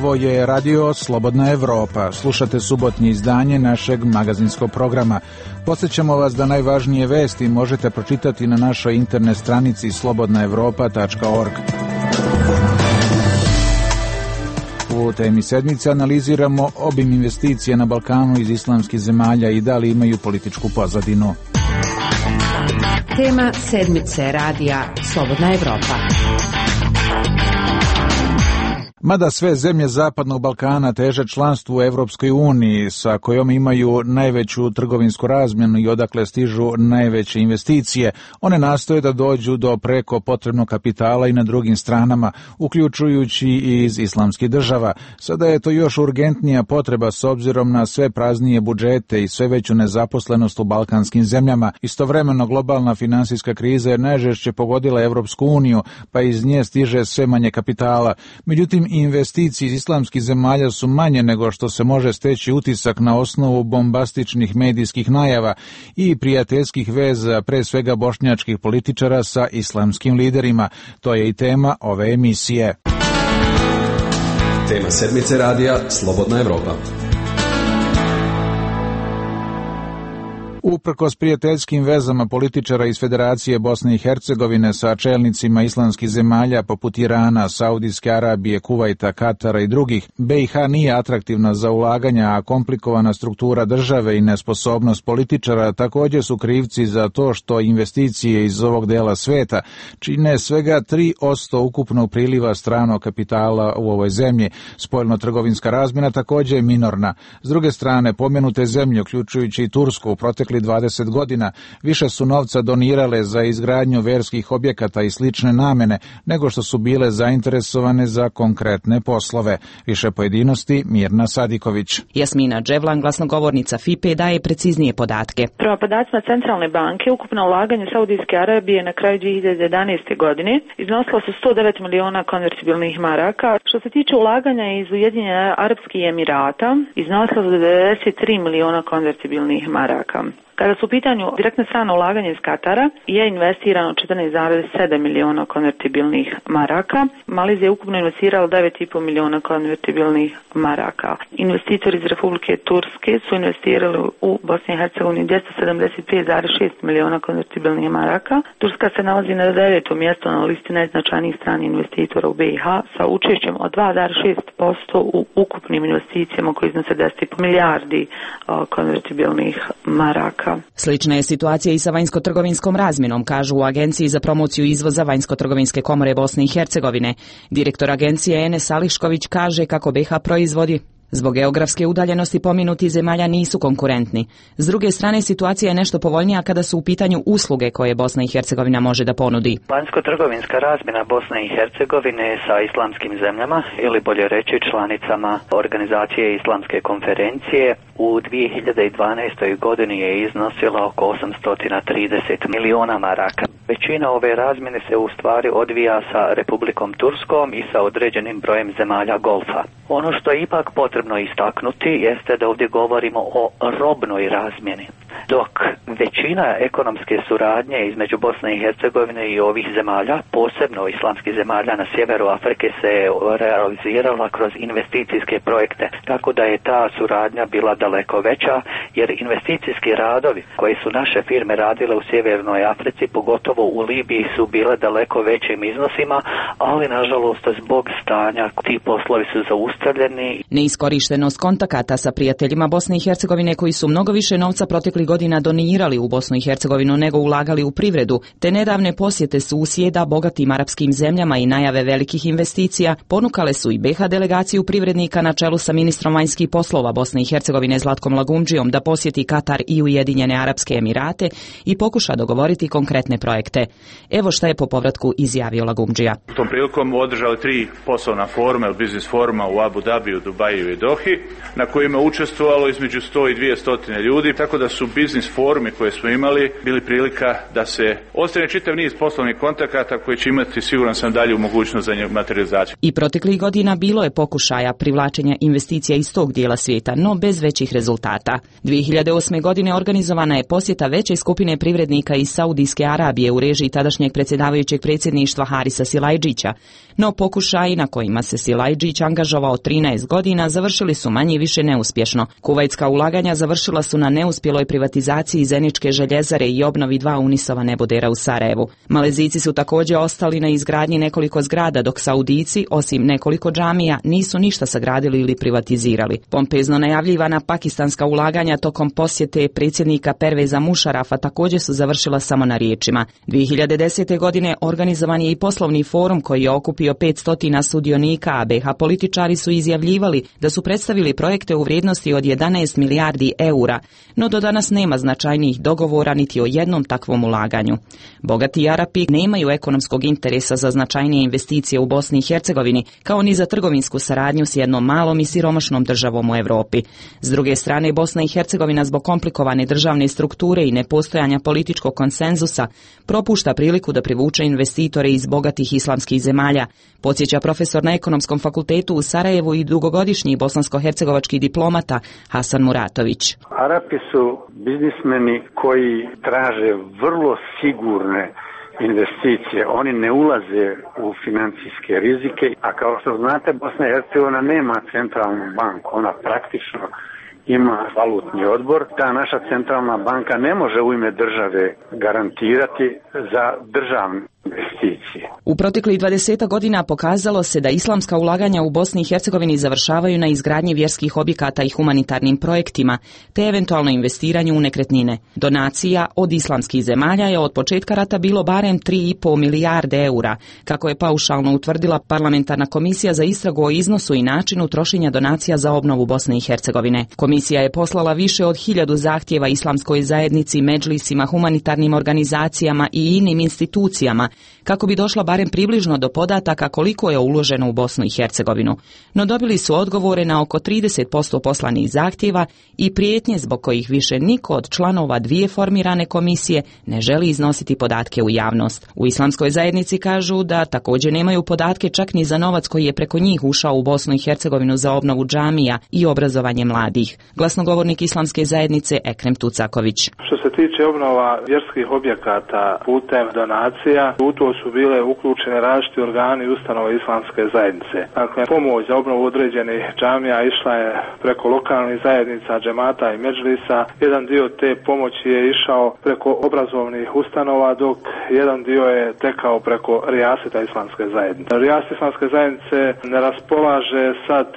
Ovo je Radio Slobodna Evropa. Slušate subotnje izdanje našeg magazinskog programa. Podsjećamo vas da najvažnije vesti možete pročitati na našoj internet stranici slobodnaevropa.org. U temi sedmice analiziramo obim investicija na Balkanu iz islamskih zemalja i da li imaju političku pozadinu. Tema sedmice radija Slobodna Evropa. Mada sve zemlje Zapadnog Balkana teže članstvu u Evropskoj uniji, sa kojom imaju najveću trgovinsku razmjenu i odakle stižu najveće investicije, one nastoje da dođu do preko potrebnog kapitala i na drugim stranama, uključujući i iz islamskih država. Sada je to još urgentnija potreba s obzirom na sve praznije budžete i sve veću nezaposlenost u balkanskim zemljama. Istovremeno globalna finansijska kriza je najžešće pogodila Evropsku uniju, pa iz nje stiže sve manje kapitala. Međutim, investicije iz islamskih zemalja su manje nego što se može steći utisak na osnovu bombastičnih medijskih najava i prijateljskih veza, pre svega bošnjačkih političara sa islamskim liderima. To je i tema ove emisije. Tema sedmice radija Slobodna Evropa. Uprkos prijateljskim vezama političara iz Federacije Bosne i Hercegovine sa čelnicima islamskih zemalja poput Irana, Saudijske Arabije, Kuvajta, Katara i drugih, BiH nije atraktivna za ulaganja, a komplikovana struktura države i nesposobnost političara također su krivci za to što investicije iz ovog dela sveta čine svega 3% ukupnog priliva stranog kapitala u ovoj zemlji. Spoljno-trgovinska razmjena također je minorna. S druge strane, pomenute zemlje, uključujući i Tursku, u protekli 20 godina više su novca donirale za izgradnju verskih objekata i slične namene nego što su bile zainteresovane za konkretne poslove. Više pojedinosti Mirna Sadiković. Jasmina Dževlan, glasnogovornica FIPE, daje preciznije podatke. Prema podacima Centralne banke, ukupno ulaganje Saudijske Arabije na kraju 2011. godine iznosilo su 109 miliona konvertibilnih maraka. Što se tiče ulaganja iz Ujedinjenih Arapskih Emirata, iznosilo su 93 miliona konvertibilnih maraka. Kada su u pitanju direktne strane ulaganja iz Katara, je investirano 14,7 miliona konvertibilnih maraka. Malezija je ukupno investirala 9,5 miliona konvertibilnih maraka. Investitori iz Republike Turske su investirali u Bosni i Hercegovini 275,6 miliona konvertibilnih maraka. Turska se nalazi na 9. mjestu na listi najznačajnijih stranih investitora u BiH sa učešćem od 2,6% u ukupnim investicijama koji iznose 10,5 milijardi konvertibilnih maraka. Slična je situacija i sa vanjsko-trgovinskom razmjenom, kažu u Agenciji za promociju izvoza Vanjsko-trgovinske komore Bosne i Hercegovine. Direktor agencije Enes Ališković kaže kako BiH proizvodi. Zbog geografske udaljenosti pomenuti zemalja nisu konkurentni. S druge strane, situacija je nešto povoljnija kada su u pitanju usluge koje Bosna i Hercegovina može da ponudi. Vanjsko-trgovinska razmjena Bosne i Hercegovine sa islamskim zemljama, ili bolje reći članicama Organizacije Islamske konferencije, u 2012. godini je iznosila oko 830 miliona maraka. Većina ove razmjene se u stvari odvija sa Republikom Turskom i sa određenim brojem zemalja Golfa. Ono što je ipak potrebno istaknuti jeste da ovdje govorimo o robnoj razmjeni. Dok većina ekonomske suradnje između Bosne i Hercegovine i ovih zemalja, posebno islamskih zemalja na sjeveru Afrike, se realizirala kroz investicijske projekte. Tako da je ta suradnja bila daleko veća, jer investicijski radovi koji su naše firme radile u sjevernoj Africi, pogotovo u Libiji, su bile daleko većim iznosima, ali nažalost zbog stanja ti poslovi su zaustavljeni. Neiskorištenost kontakata sa prijateljima Bosne i Hercegovine koji su mnogo više novca proteklih godina donirali u Bosnu i Hercegovinu nego ulagali u privredu, te nedavne posjete susjeda bogatim arapskim zemljama i najave velikih investicija ponukale su i BiH delegaciju privrednika na čelu sa ministrom vanjskih poslova Bosne i Hercegovine Zlatkom Lagumdžijom da posjeti Katar i Ujedinjene Arapske Emirate i pokuša dogovoriti konkretne projekte. Evo šta je po povratku izjavio Lagumdžija. U tom prilikom održali 3 poslovna foruma ili biznis foruma u Abu Dhabiju, Dubaju i Dohi, na kojima je učestvovalo između 100 i 200 ljudi, tako da su biznis forumi koje smo imali bili prilika da se ostane čitav niz poslovnih kontakata koji će imati, siguran sam, dalju mogućnost za materializaciju. I proteklih godina bilo je pokušaja privlačenja investicija iz tog dijela svijeta, no bez većih većih rezultata. 2008. godine organizovana je posjeta veće skupine privrednika iz Saudijske Arabije u režiji tadašnjeg predsjedavajućeg predsjedništva Harisa Silajdžića, no pokušaji na kojima se Silajdžić angažovao 13 godina završili su manje više neuspješno. Kuvajtska ulaganja završila su na neuspjeloj privatizaciji Zeničke željezare i obnovi 2 Unisova nebodera u Sarajevu. Malezijci su također ostali na izgradnji nekoliko zgrada, dok Saudijci, osim nekoliko džamija, nisu ništa sagradili ili privatizirali. Pompezno najavljivana pakistanska ulaganja tokom posjete predsjednika Perveza Mušarafa također su završila samo na riječima. 2010. godine organizovan je i poslovni forum koji je okupio 500 sudionika, a BiH političari su izjavljivali da su predstavili projekte u vrijednosti od 11 milijardi eura, no do danas nema značajnijih dogovora niti o jednom takvom ulaganju. Bogati Arapi nemaju ekonomskog interesa za značajnije investicije u Bosni i Hercegovini, kao ni za trgovinsku saradnju s jednom malom i siromašnom državom u Europi. S druge strane, Bosna i Hercegovina zbog komplikovane državne strukture i nepostojanja političkog konsenzusa propušta priliku da privuče investitore iz bogatih islamskih zemalja, podsjeća profesor na Ekonomskom fakultetu u Sarajevu i dugogodišnji bosansko-hercegovački diplomata Hasan Muratović. Arapi su biznismeni koji traže vrlo sigurne investicije. Oni ne ulaze u financijske rizike, a kao što znate, Bosna i Hercegovina nema centralnu banku, ona praktično ima valutni odbor. Ta naša centralna banka ne može u ime države garantirati za državne investicije. U proteklih 20 godina pokazalo se da islamska ulaganja u Bosni i Hercegovini završavaju na izgradnji vjerskih objekata i humanitarnim projektima, te eventualno investiranju u nekretnine. Donacija od islamskih zemalja je od početka rata bilo barem 3,5 milijarde eura, kako je paušalno utvrdila parlamentarna komisija za istragu o iznosu i načinu trošenja donacija za obnovu Bosne i Hercegovine. Komisija je poslala više od 1000 zahtjeva islamskoj zajednici, medžlisima, humanitarnim organizacijama i inim institucijama, kako bi došla barem približno do podataka koliko je uloženo u Bosnu i Hercegovinu. No dobili su odgovore na oko 30% poslanih zahtjeva i prijetnje zbog kojih više niko od članova dvije formirane komisije ne želi iznositi podatke u javnost. U islamskoj zajednici kažu da također nemaju podatke čak ni za novac koji je preko njih ušao u Bosnu i Hercegovinu za obnovu džamija i obrazovanje mladih. Glasnogovornik islamske zajednice Ekrem Tucaković. Što se tiče obnova vjerskih objekata putem donacija, u to su bile uključene različiti organi i ustanove islamske zajednice. Dakle, pomoć za obnovu određenih džamija išla je preko lokalnih zajednica, džemata i medžlisa. Jedan dio te pomoći je išao preko obrazovnih ustanova, dok jedan dio je tekao preko rijaseta islamske zajednice. Rijaset islamske zajednice ne raspolaže sad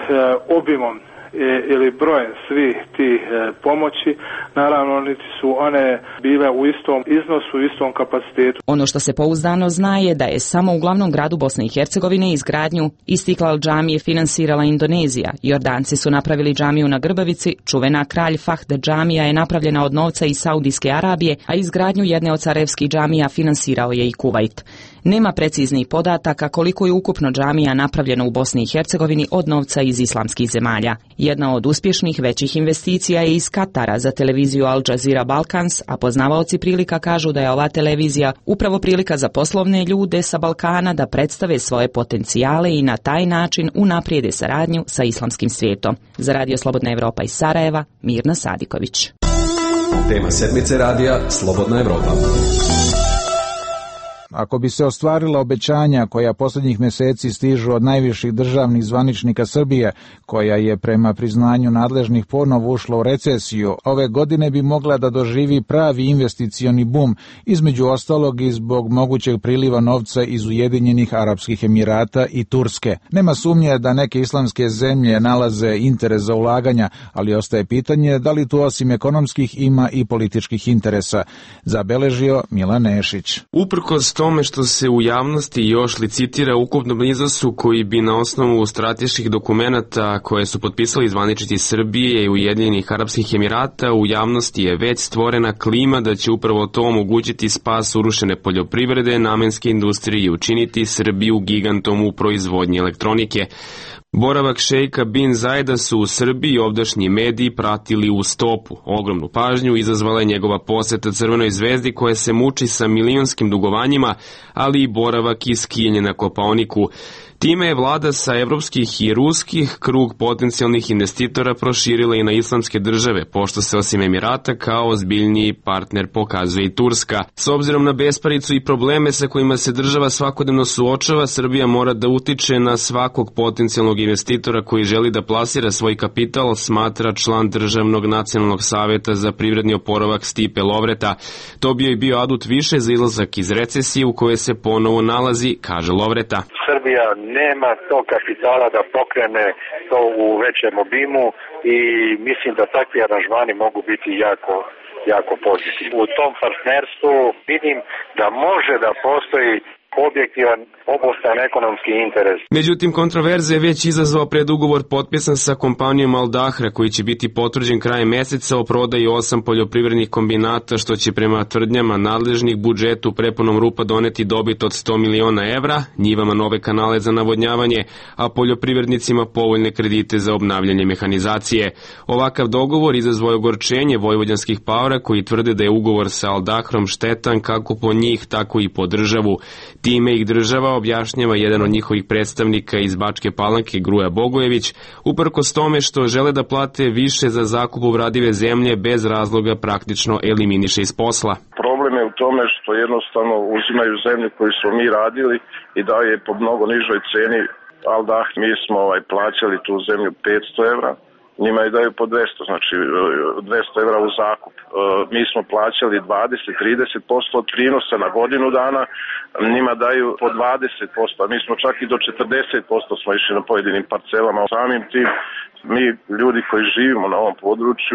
obimom ili brojem svih tih pomoći, naravno niti su one bile u istom iznosu, u istom kapacitetu. Ono što se pouzdano zna je da je samo u glavnom gradu Bosne i Hercegovine izgradnju Istiklal džamije finansirala Indonezija. Jordanci su napravili džamiju na Grbavici, čuvena Kralj Fahd džamija je napravljena od novca iz Saudijske Arabije, a izgradnju jedne od carevskih džamija finansirao je i Kuvajt. Nema preciznih podataka koliko je ukupno džamija napravljeno u Bosni i Hercegovini od novca iz islamskih zemalja. Jedna od uspješnih većih investicija je iz Katara za televiziju Al Jazeera Balkans, a poznavaoci prilika kažu da je ova televizija upravo prilika za poslovne ljude sa Balkana da predstave svoje potencijale i na taj način unaprijede saradnju sa islamskim svijetom. Za Radio Slobodna Evropa iz Sarajeva, Mirna Sadiković. Tema sedmice radija Slobodna Evropa. Ako bi se ostvarila obećanja koja posljednjih mjeseci stižu od najviših državnih zvaničnika Srbije, koja je prema priznanju nadležnih ponovo ušla u recesiju, ove godine bi mogla da doživi pravi investicioni bum, između ostalog i zbog mogućeg priliva novca iz Ujedinjenih Arapskih Emirata i Turske. Nema sumnje da neke islamske zemlje nalaze interes za ulaganja, ali ostaje pitanje da li tu osim ekonomskih ima i političkih interesa, zabeležio Milan Nešić. Uprkos tome što se u javnosti još licitira ukupnom iznosu koji bi na osnovu strateških dokumenata koje su potpisali zvaničnici Srbije i Ujedinjenih Arapskih Emirata, u javnosti je već stvorena klima da će upravo to omogućiti spas urušene poljoprivrede, namenske industrije i učiniti Srbiju gigantom u proizvodnji elektronike. Boravak šejka bin Zajeda su u Srbiji ovdašnji mediji pratili u stopu. Ogromnu pažnju izazvala je njegova poseta Crvenoj zvezdi koja se muči sa milionskim dugovanjima, ali i boravak i skijanje na Kopaoniku. Time je vlada sa evropskih i ruskih krug potencijalnih investitora proširila i na islamske države, pošto se osim Emirata kao ozbiljniji partner pokazuje i Turska. S obzirom na besparicu i probleme sa kojima se država svakodnevno suočava, Srbija mora da utiče na svakog potencijalnog investitora koji želi da plasira svoj kapital, smatra član Državnog nacionalnog saveta za privredni oporavak Stipe Lovreta. To bi joj bio adut više za izlazak iz recesije u kojoj se ponovo nalazi, kaže Lovreta. Srbija nema tog kapitala da pokrene to u većem obimu i mislim da takvi aranžmani mogu biti jako pozitivni. U tom partnerstvu vidim da može da postoji objektivan obostan ekonomski interes. Međutim, kontroverze je već izazvao predugovor potpisan sa kompanijom Al Dahra, koji će biti potvrđen krajem meseca o prodaji 8 poljoprivrednih kombinata, što će prema tvrdnjama nadležnih budžetu prepunom rupa doneti dobit od 100 miliona evra, njivama nove kanale za navodnjavanje, a poljoprivrednicima povoljne kredite za obnavljanje mehanizacije. Ovakav dogovor izazvao je ogorčenje vojvođanskih paora koji tvrde da je ugovor sa Al Dahrom štetan kako po njih, tako i po državu. Time ih država, objašnjava jedan od njihovih predstavnika iz Bačke Palanke, Gruja Bogojević, uprkos tome što žele da plate više za zakup obradive zemlje, bez razloga praktično eliminiše iz posla. Problem je u tome što jednostavno uzimaju zemlju koju smo mi radili i daju je po mnogo nižoj ceni. Al Dah, mi smo plaćali tu zemlju 500 evra, njima je daju po 200, znači 200 evra u zakup. Mi smo plaćali 20-30% od prinosa na godinu dana, njima daju po 20%, a mi smo čak i do 40% smo išli na pojedinim parcelama. Samim tim, mi ljudi koji živimo na ovom području,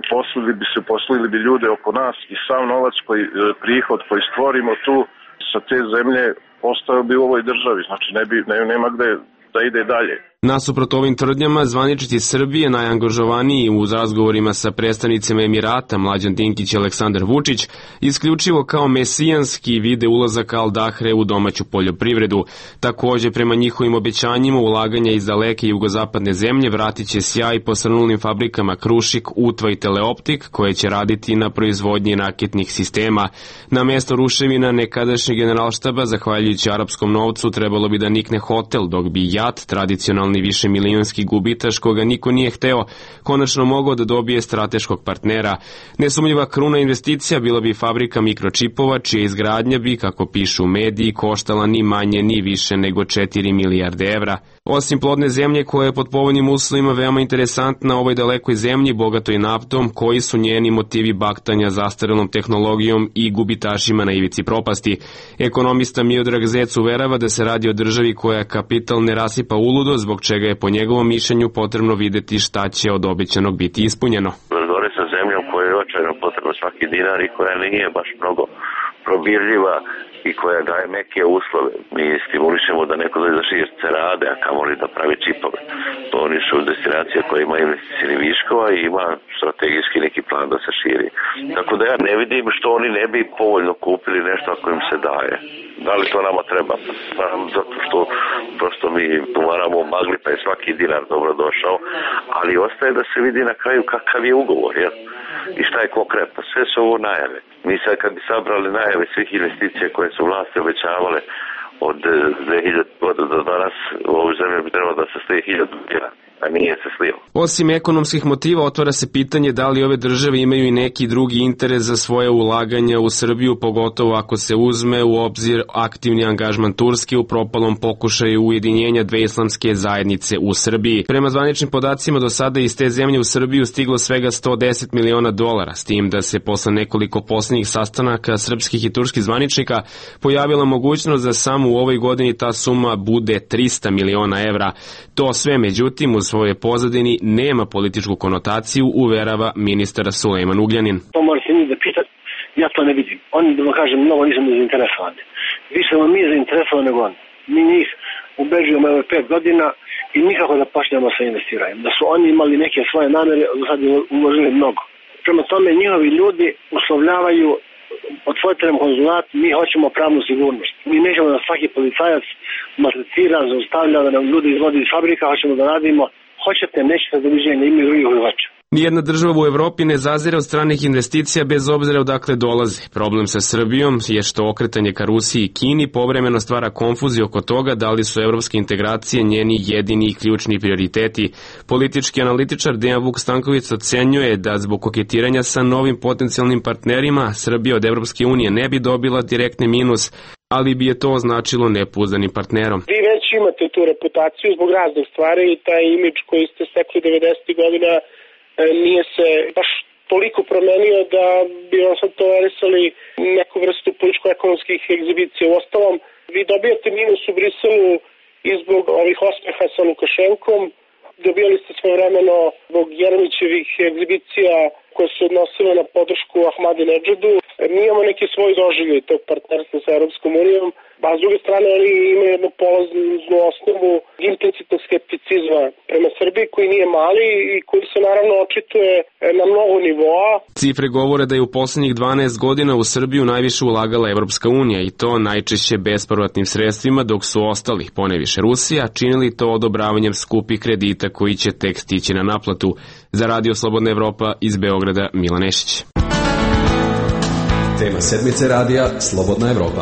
uposlili bi ljude oko nas i sav novac, prihod koji stvorimo tu sa te zemlje ostao bi u ovoj državi, znači nema gde da ide dalje. Nasuprot ovim tvrdnjama, zvaničnici Srbije, najangažovaniji u razgovorima sa predstavnicima Emirata, Mlađan Dinkić i Aleksandar Vučić, isključivo kao mesijanski vide ulazak Al Dahre u domaću poljoprivredu. Takođe, prema njihovim obećanjima, ulaganja iz daleke jugozapadne zemlje vratit će sjaj posrnulim fabrikama Krušik, Utva i Teleoptik, koje će raditi na proizvodnji raketnih sistema. Na mesto ruševina nekadašnjeg generalštaba, zahvaljujući arapskom novcu, trebalo bi da nikne hotel, dok bi JAT, tradicionalni višemilionski gubitaš koga niko nije hteo, konačno mogao da dobije strateškog partnera. Nesumnjiva kruna investicija bila bi fabrika mikročipova, čija izgradnja bi, kako pišu mediji, koštala ni manje ni više nego 4 milijarde evra. Osim plodne zemlje koja je pod povoljnim uslovima veoma interesantna ovoj dalekoj zemlji, bogatoj naftom, koji su njeni motivi baktanja zastarelom tehnologijom i gubitašima na ivici propasti. Ekonomista Miodrag Zec uverava da se radi o državi koja kapital ne rasipa uludo, zbog čega je po njegovom mišljenju potrebno videti šta će od obećanog biti ispunjeno. Razgovore sa zemljom koja je očajno potrebno svaki dinar i koja nije baš mnogo probirljiva i koja daje neke uslove. Mi stimulišemo da neko dođe da širce rade, a kamoli da pravi čipove. To oni su destinacija koja ima investicijni viškova i ima strategijski neki plan da se širi. Tako da ja ne vidim što oni ne bi povoljno kupili nešto ako im se daje. Da li to nama treba? Pa, zato što prosto mi umaramo magli, pa je svaki dinar dobro došao, ali ostaje da se vidi na kraju kakav je ugovor, jel? I šta je konkretno? Sve su ovo najave. Mi sad kad bi sabrali najave svih investicija koje su vlasti obećavale od 2000 godina do danas, u ovoj zemlji bi trebalo da se slije 1000 godina, a nije se slio. Osim ekonomskih motiva, otvara se pitanje da li ove države imaju i neki drugi interes za svoje ulaganja u Srbiju, pogotovo ako se uzme u obzir aktivni angažman Turske u propalom pokušaju ujedinjenja dve islamske zajednice u Srbiji. Prema zvaničnim podacima, do sada iz te zemlje u Srbiju stiglo svega $110 miliona, s tim da se posle nekoliko poslednjih sastanaka srpskih i turskih zvaničnika pojavila mogućnost da samo u ovoj godini ta suma bude 300 miliona evra. To sve, međutim, u svojoj pozadini nema političku konotaciju, uverava ministar Sulejman Ugljanin. To možete njih da pitati, ja to ne vidim. Oni, da vam kažem, mnogo nisam zainteresovani. Više smo mi zainteresovani nego oni. Mi njih ubeđujemo ove 5 godina i nikako da počnemo sa investiranjem. Da su oni imali neke svoje namere, sad uložili mnogo. Prema tome, njihovi ljudi uslovljavaju, otvorite nam konzulat, mi hoćemo pravnu sigurnost. Mi nećemo da svaki policajac maltretira, zaustavlja, da nam ljudi izvodi iz fabrika, hoćemo da radimo. Hoćete, nećete, doviđenja, imaju drugih uživača. Nijedna država u Evropi ne zazire od stranih investicija bez obzira odakle dolaze. Problem sa Srbijom je što okretanje ka Rusiji i Kini povremeno stvara konfuziju oko toga da li su evropske integracije njeni jedini i ključni prioriteti. Politički analitičar Dejan Vuk Stanković ocenjuje da zbog koketiranja sa novim potencijalnim partnerima Srbija od Evropske unije ne bi dobila direktni minus, ali bi je to označilo nepouzdanim partnerom. Vi već imate tu reputaciju zbog raznih stvari i taj imidž koji ste stekli 90. godina nije se baš toliko promenio da bi vam sad tolerisali neku vrstu političko-ekonomskih egzibicija. U ostalom, vi dobijate minus u Briselu i zbog ovih osmeha sa Lukašenkom, dobijali ste svojevremeno zbog Jeremićevih egzibicija koje su odnosile na podršku Ahmadinedžadu. Mi imamo neki svoj doživljaj tog partnerstva sa Europskom unijom, a s druge strane oni imaju jednu polaznu osnovu implicitnog skepticizma prema Srbiji koji nije mali i koji se naravno očituje na mnogo nivoa. Cifre govore da je u poslednjih 12 godina u Srbiju najviše ulagala Evropska unija i to najčešće bespovratnim sredstvima, dok su ostali, poneviše Rusija, činili to odobravanjem skupih kredita koji će tek stići na naplatu. Za Radio Slobodna Evropa iz Beograda, Milan Nešić. Tema sedmice radija Slobodna Evropa.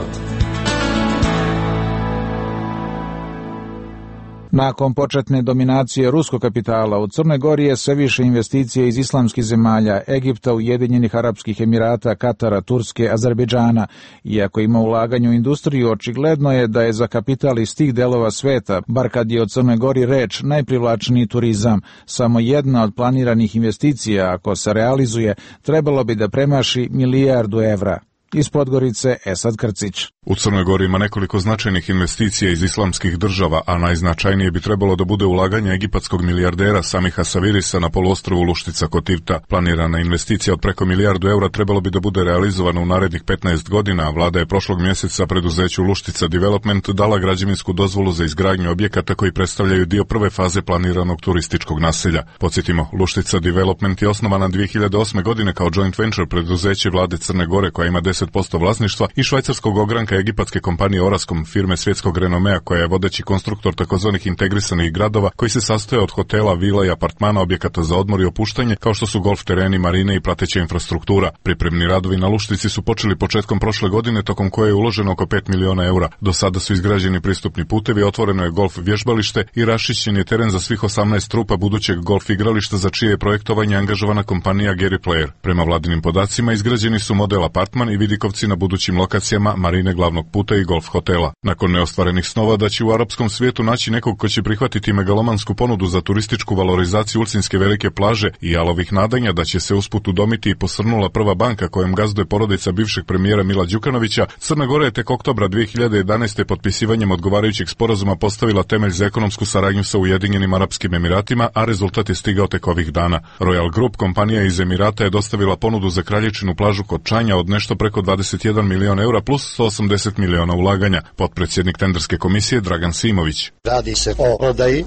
Nakon početne dominacije ruskog kapitala u Crnoj Gori je sve više investicije iz islamskih zemalja, Egipta, Ujedinjenih Arapskih Emirata, Katara, Turske, Azerbejdžana. Iako ima ulaganje u industriju, očigledno je da je za kapital iz tih delova sveta, bar kad je o Crnoj Gori reč, najprivlačniji turizam. Samo jedna od planiranih investicija, ako se realizuje, trebalo bi da premaši $1 milijardu. Iz Podgorice, Esad Krcić. U Crnoj Gori ima nekoliko značajnih investicija iz islamskih država, a najznačajnije bi trebalo da bude ulaganje egipatskog milijardera Samiha Savirisa na poluostrvu Luštica kod Tivta. Planirana investicija od preko $1 milijardu trebalo bi da bude realizovana u narednih 15 godina, a vlada je prošlog mjeseca preduzeću Luštica Development dala građevinsku dozvolu za izgradnju objekata koji predstavljaju dio prve faze planiranog turističkog naselja. Podsjetimo, Luštica Development je osnovana 2008. godine kao joint venture preduzeće vlade Crne Gore koja ima 10% vlasništva i švajcarskog ogranka egipatske kompanije Orascom, firme svjetskog renomea koja je vodeći konstruktor takozvanih integrisanih gradova koji se sastoje od hotela, vila i apartmana, objekata za odmor i opuštanje, kao što su golf tereni, marine i prateća infrastruktura. Pripremni radovi na Luštici su počeli početkom prošle godine, tokom koje je uloženo oko €5 miliona. Do sada su izgrađeni pristupni putevi, otvoreno je golf vježbalište i raščišćen je teren za svih 18 trupa budućeg golf igrališta za čije je projektovanje angažovana kompanija Gary Player. Prema vladinim podacima izgrađeni su model apartman i vidikovci na budućim lokacijama, marine glavnog puta i golf hotela. Nakon neostvarenih snova da će u arapskom svijetu naći nekog ko će prihvatiti megalomansku ponudu za turističku valorizaciju Ulcinske velike plaže i jalovih nadanja da će se usput udomiti i posrnula prva banka kojom gazduje porodica bivšeg premijera Mila Đukanovića, Crna Gora je tek oktobra 2011. potpisivanjem odgovarajućeg sporazuma postavila temelj za ekonomsku saradnju sa Ujedinjenim Arapskim Emiratima, a rezultat je stigao tek ovih dana. Royal Group, kompanija iz Emirata, je dostavila ponudu za Kraljičinu plažu kod Čanja od nešto preko €21 milion plus 180 miliona ulaganja. Potpredsjednik tenderske komisije Dragan Simović. Radi se o prodaji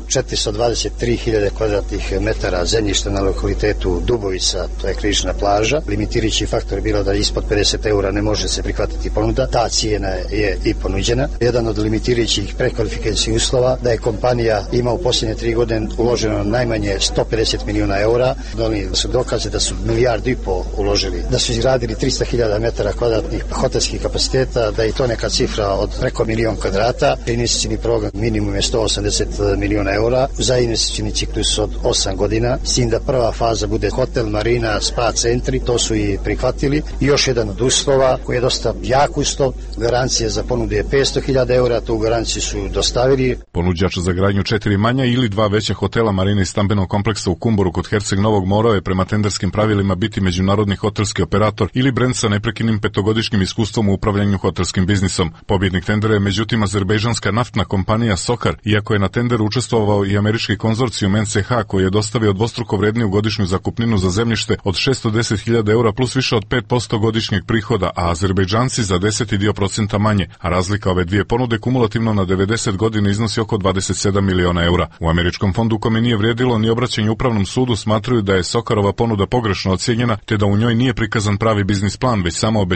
423.000 kvadratnih metara zemljišta na lokalitetu Dubovica, to je križna plaža. Limitirajući faktor je bilo da ispod €50 ne može se prihvatiti ponuda. Ta cijena je i ponuđena. Jedan od limitirajućih prekvalifikacijskih uslova da je kompanija ima u posljednje 3 godine uloženo najmanje €150 miliona. Donijeli su dokaze da su $1,5 milijardu uložili, da su izgradili 300.000 metara kvadratnih hotelskih kapaciteta, da je to neka cifra od preko 1.000.000 kvadrata. Investicijni program minimum je €180 miliona za investicijni ciklus od 8 godina, s tim da prva faza bude hotel, marina, spa centri, to su i prihvatili. I još jedan od uslova koji je dosta jak uslov, garancija za ponudu je €500.000, tu garanciju su dostavili. Ponuđač za gradnju 4 manja ili 2 veća hotela, marine i stambenog kompleksa u Kumboru kod Herceg Novog morao je prema tenderskim pravilima biti međunarodni hotelski operator ili brend sa neprekinim 5-godišnjim iskustvom u upravljanju hotelskim biznisom. Pobjednik tendera je međutim azerbejdžanska naftna kompanija Sokar, iako je na tenderu učestvovao i američki konzorcijum NCH koji je dostavio dvostruko vredniju godišnju zakupninu za zemljište od €610.000 plus više od 5% godišnjeg prihoda, a Azerbejdžanci za 10% manje, a razlika ove dvije ponude kumulativno na 90 godina iznosi oko €27 miliona. U američkom fondu kome nije vrijedilo ni obraćanje upravnom sudu smatraju da je Sokarova ponuda pogrešno ocijenjena te da u njoj nije prikazan pravi biznis plan, već samo obećanje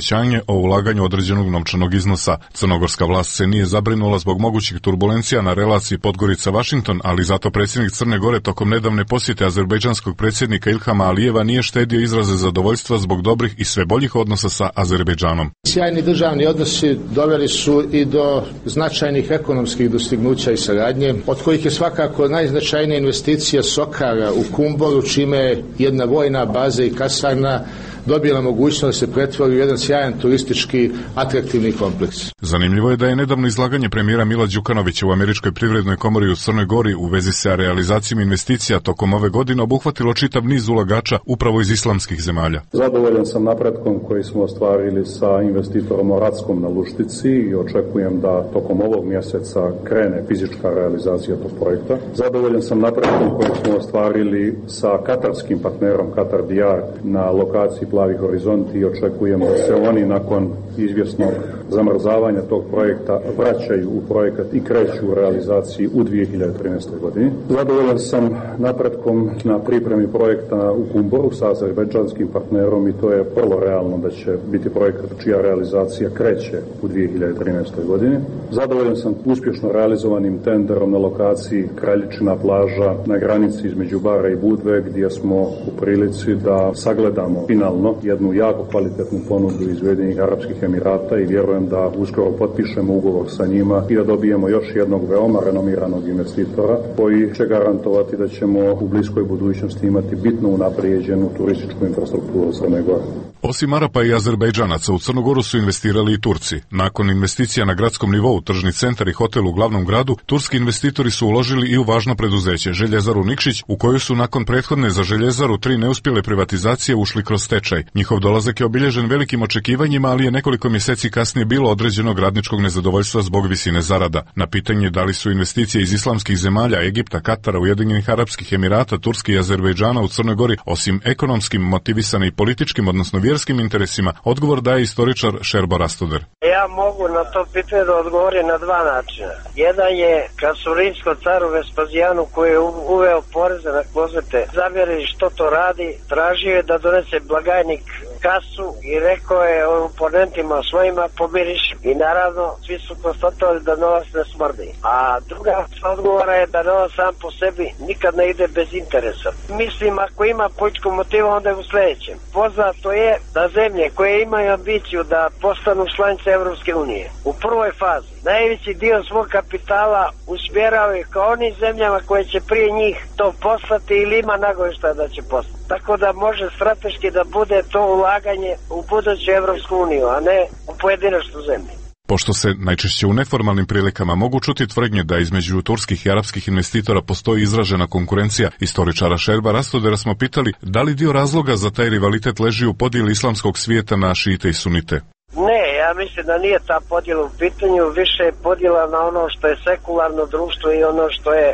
obećanje o ulaganju određenog novčanog iznosa. Crnogorska vlast se nije zabrinula zbog mogućih turbulencija na relaciji Podgorica-Washington, ali zato predsjednik Crne Gore tokom nedavne posjete azerbejdžanskog predsjednika Ilhama Alijeva nije štedio izraze zadovoljstva zbog dobrih i sve boljih odnosa sa Azerbejdžanom. Sjajni državni odnosi doveli su i do značajnih ekonomskih dostignuća i saradnje, od kojih je svakako najznačajnija investicija Sokara u Kumboru, čime je jedna vojna baza i kasarna dobila mogućnost da se pretvori u jedan sjajan turistički atraktivni kompleks. Zanimljivo je da je nedavno izlaganje premijera Mila Đukanovića u Američkoj privrednoj komori u Crnoj Gori u vezi sa realizacijom investicija tokom ove godine obuhvatilo čitav niz ulagača upravo iz islamskih zemalja. Zadovoljan sam napretkom koji smo ostvarili sa investitorom Oratskom na Luštici i očekujem da tokom ovog mjeseca krene fizička realizacija tog projekta. Zadovoljan sam napretkom koji smo ostvarili sa katarskim partnerom Katar Diar na lokaciji Plavi horizonti i očekujem da se oni nakon izvjesnog zamrzavanja tog projekta vraćaju u projekat i kreću u realizaciji u 2013. godini. Zadovoljan sam napretkom na pripremi projekta u Kumboru sa azerbejdžanskim partnerom i to je vrlo realno da će biti projekat čija realizacija kreće u 2013. godini. Zadovoljan sam uspješno realizovanim tenderom na lokaciji Kraljičina plaža na granici između Bara i Budve, gdje smo u prilici da sagledamo finalno jednu jako kvalitetnu ponudu iz Ujedinjenih Arapskih Emirata i vjerujem da uskoro potpišemo ugovor sa njima i da dobijemo još jednog veoma renomiranog investitora koji će garantovati da ćemo u bliskoj budućnosti imati bitno unaprijeđenu turističku infrastrukturu Crne Gore. Osim Arapa i Azerbejdžanaca, u Crnu Goru su investirali i Turci. Nakon investicija na gradskom nivou, tržni centar i hotel u glavnom gradu, turski investitori su uložili i u važno preduzeće, Željezaru Nikšić, u koju su nakon prethodne za Željezaru 3 neuspjele privatizacije ušli kroz stečaj. Njihov dolazak je obilježen velikim očekivanjima, ali je nekoliko mjeseci kasnije bilo određenog radničkog nezadovoljstva zbog visine zarada. Na pitanje da li su investicije iz islamskih zemalja, Egipta, Katara, Ujedinjenih Arapskih Emirata, Turske i Azerbejdžana u Crnoj Gori, osim ekonomskim motivisane i političkim, odnosno vjerskim interesima, odgovor daje istoričar Šerbo Rastoder. Ja mogu na to pitanje da odgovorim na dva načina. Jedan je kad su rimskom caru Vespazijanu, koji je uveo poreze na klozete, zamjerili što to radi, tražio je da donese blagajnik kasu i rekao je oponentima svojima pomiriš. I naravno svi su konstatovali da novac ne smrdi. A druga odgovora je da novac sam po sebi nikad ne ide bez interesa. Mislim, ako ima političku motiva, onda je u sljedećem. Poznato je da zemlje koje imaju ambiciju da postanu članice Evropske unije u prvoj fazi najveći dio svog kapitala usmjeravaju kao onim zemljama koje će prije njih to poslati ili ima nagovještaja da će poslati. Tako da može strateški da bude to ulaganje u buduću Evropsku uniju, a ne u pojedinačnu zemlju. Pošto se najčešće u neformalnim prilikama mogu čuti tvrdnje da između turskih i arapskih investitora postoji izražena konkurencija, istoričara Šerba Rastodera smo pitali da li dio razloga za taj rivalitet leži u podjeli islamskog svijeta na šijite i sunite. Ne, ja mislim da nije ta podjela u pitanju, više je podjela na ono što je sekularno društvo i ono što je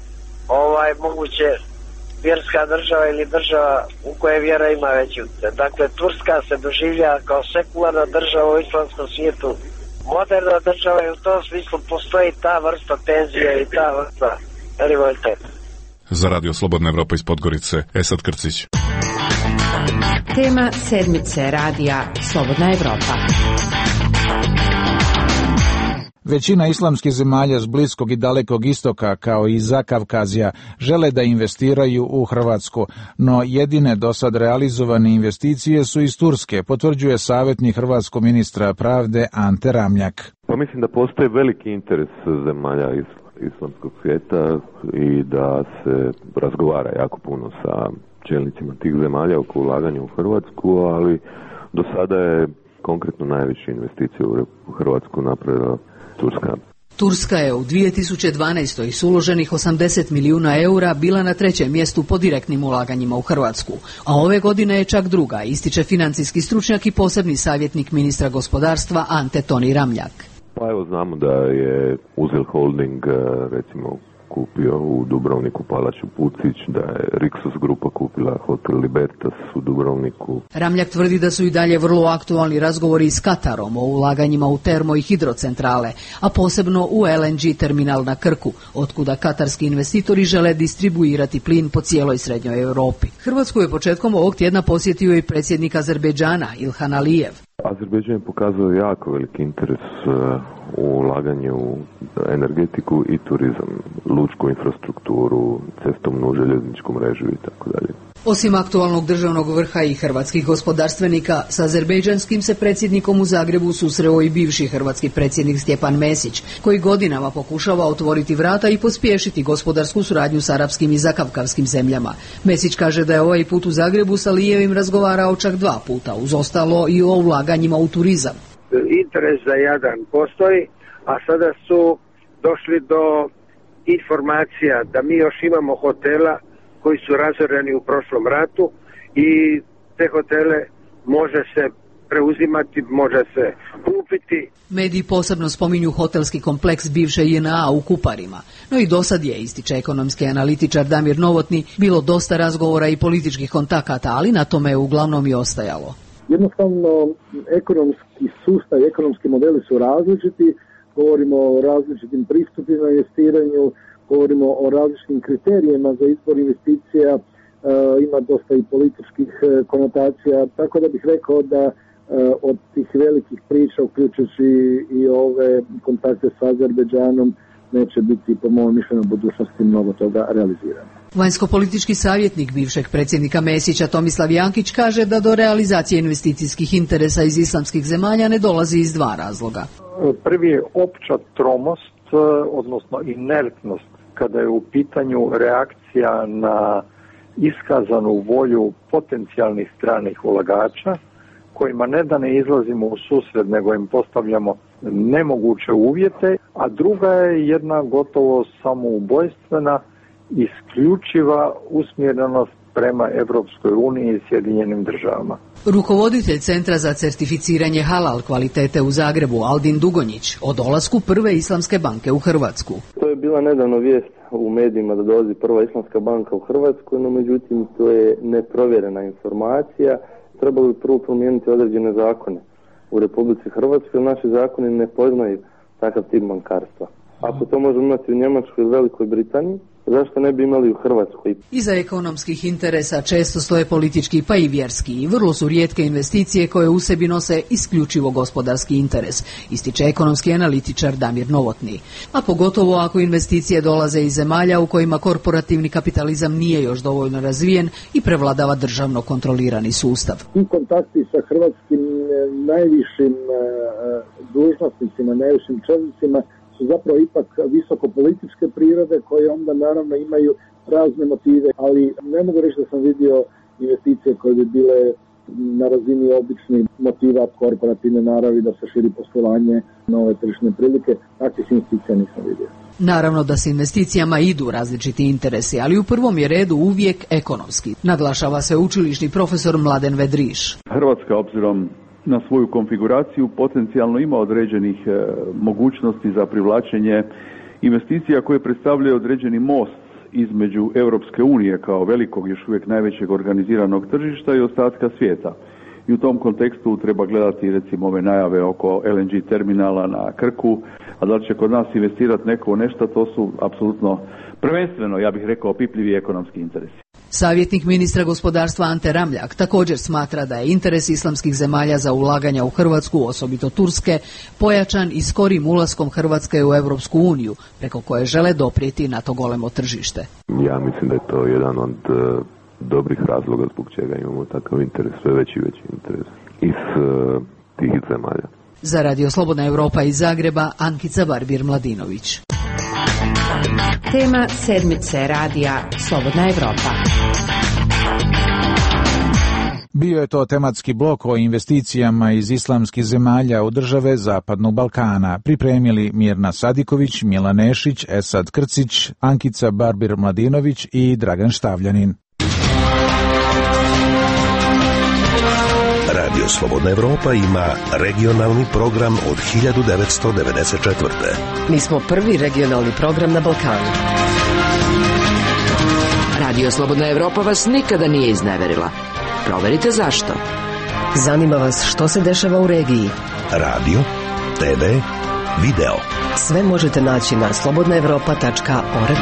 moguće vjerska država ili država u kojoj vjera ima veći utjecaj. Dakle, Turska se doživlja kao sekularna država u islamskom svijetu, moderna država i u tom smislu postoji ta vrsta tenzija i ta vrsta rivaliteta. Za Radio Slobodna Evropa iz Podgorice, Esad Krcić. Tema sedmice radija Slobodna Evropa. Većina islamskih zemalja s Bliskog i Dalekog istoka, kao i Zakavkazija, žele da investiraju u Hrvatsku, no jedine do sad realizovane investicije su iz Turske, potvrđuje savjetnik hrvatskog ministra pravde Ante Ramljak. Pa mislim da postoji veliki interes zemalja iz islamskog svijeta i da se razgovara jako puno sa čelnicima tih zemalja oko ulaganja u Hrvatsku, ali do sada je konkretno najveće investicije u Hrvatsku napravila Turska. Turska je u 2012. s uloženih 80 milijuna eura bila na 3. mjestu po direktnim ulaganjima u Hrvatsku, a ove godine je čak druga, ističe financijski stručnjak i posebni savjetnik ministra gospodarstva Ante Toni Ramljak. Pa evo, znamo da je Uzel Holding recimo kupio u Dubrovniku Palaču Pucić, da je Rixos grupa kupila hotel Libertas u Dubrovniku. Ramljak tvrdi da su i dalje vrlo aktualni razgovori s Katarom o ulaganjima u termo i hidrocentrale, a posebno u LNG terminal na Krku, otkuda katarski investitori žele distribuirati plin po cijeloj srednjoj Europi. Hrvatsku je početkom ovog tjedna posjetio i predsjednik Azerbejdžana Ilhan Alijev. Azerbejdžan je pokazao jako veliki interes u ulaganju u energetiku i turizam, lučku infrastrukturu, cestovnu, željezničku mrežu i tako dalje. Osim aktualnog državnog vrha i hrvatskih gospodarstvenika, s azerbejdžanskim se predsjednikom u Zagrebu susreo i bivši hrvatski predsjednik Stjepan Mesić, koji godinama pokušava otvoriti vrata i pospješiti gospodarsku suradnju s arapskim i zakavkavskim zemljama. Mesić kaže da je ovaj put u Zagrebu s Alijevim razgovarao čak 2 puta, uz ostalo i o ulaganjima u turizam. Interes za Jadran postoji, a sada su došli do informacija da mi još imamo hotela koji su razoreni u prošlom ratu i te hotele može se preuzimati, može se kupiti. Mediji posebno spominju hotelski kompleks bivše JNA u Kuparima, no i dosad je, ističe ekonomski analitičar Damir Novotni, bilo dosta razgovora i političkih kontakata, ali na tome je uglavnom i ostajalo. Jednostavno, ekonomski sustav, ekonomski modeli su različiti, govorimo o različitim pristupima investiranju, govorimo o različitim kriterijima za izbor investicija, ima dosta i političkih konotacija, tako da bih rekao da od tih velikih priča, uključujući i ove kontakte s Azerbejdžanom, neće biti, po mojom mišljenju, u budućnosti mnogo toga realizirano. Vanjskopolitički savjetnik bivšeg predsjednika Mesića Tomislav Jankić kaže da do realizacije investicijskih interesa iz islamskih zemalja ne dolazi iz 2 razloga. Prvi je opća tromost, odnosno inertnost, kada je u pitanju reakcija na iskazanu volju potencijalnih stranih ulagača, kojima ne da ne izlazimo u susret, nego im postavljamo nemoguće uvjete, a druga je jedna gotovo samoubojstvena, isključiva usmjerenost prema Europskoj uniji i Sjedinjenim državama. Rukovoditelj Centra za certificiranje halal kvalitete u Zagrebu, Aldin Dugonjić, o dolasku prve islamske banke u Hrvatsku. To je bila nedavno vijest u medijima da dolazi prva islamska banka u Hrvatsku, no međutim to je neprovjerena informacija. Trebalo bi prvo promijeniti određene zakone u Republici Hrvatskoj, naši zakoni ne poznaju takav tip bankarstva. Ako to možemo imati u Njemačkoj ili Velikoj Britaniji, zašto ne bi imali u Hrvatskoj? Iza ekonomskih interesa često stoje politički pa i vjerski i vrlo su rijetke investicije koje u sebi nose isključivo gospodarski interes, ističe ekonomski analitičar Damir Novotni. A pogotovo ako investicije dolaze iz zemalja u kojima korporativni kapitalizam nije još dovoljno razvijen i prevladava državno kontrolirani sustav. I kontakti sa hrvatskim najvišim dužnosnicima, najvišim čelnicima su zapravo ipak visoko političke prirode koje onda naravno imaju razne motive, ali ne mogu reći da sam vidio investicije koje bi bile na razini običnih motiva korporativne naravi da se širi poslovanje, nove tržišne prilike. Takvih investicija nisam vidio. Naravno da s investicijama idu različiti interesi, ali u prvom je redu uvijek ekonomski, naglašava sveučilišni profesor Mladen Vedriš. Hrvatska, obzirom na svoju konfiguraciju, potencijalno ima određenih mogućnosti za privlačenje investicija koje predstavljaju određeni most između Europske unije kao velikog, još uvijek najvećeg organiziranog tržišta i ostatka svijeta. I u tom kontekstu treba gledati recimo ove najave oko LNG terminala na Krku, a da li će kod nas investirati neko u nešto, to su apsolutno prvenstveno, ja bih rekao, opipljivi ekonomski interesi. Savjetnik ministra gospodarstva Ante Ramljak također smatra da je interes islamskih zemalja za ulaganja u Hrvatsku, osobito Turske, pojačan i skorim ulaskom Hrvatske u Europsku uniju, preko koje žele doprijeti na to golemo tržište. Ja mislim da je to jedan od dobrih razloga zbog čega imamo takav interes, sve veći interes iz tih zemalja. Za Radio Slobodna Europa iz Zagreba, Ankica Barbir-Mladinović. Tema sedmice radija Slobodna Europa. Bio je to tematski blok o investicijama iz islamskih zemalja u države Zapadnog Balkana. Pripremili Mirna Sadiković, Mila Nešić, Esad Krcić, Ankica Barbir-Mladinović i Dragan Štavljanin. Radio Slobodna Europa ima regionalni program od 1994. Mi smo prvi regionalni program na Balkanu. Radio Slobodna Europa vas nikada nije izneverila. Proverite zašto. Zanima vas što se dešava u regiji. Radio, TV, video. Sve možete naći na slobodnaevropa.org.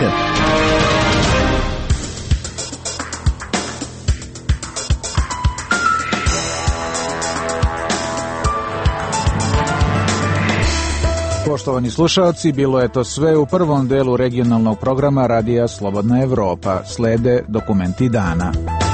Poštovani slušalci, bilo je to sve u prvom delu regionalnog programa Radija Slobodna Evropa. Slede dokumenti dana.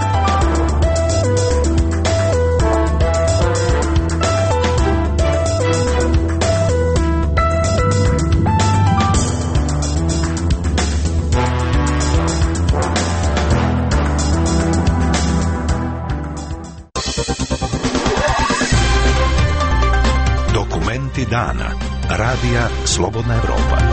Dokumenti dana. Radija Slobodna Evropa.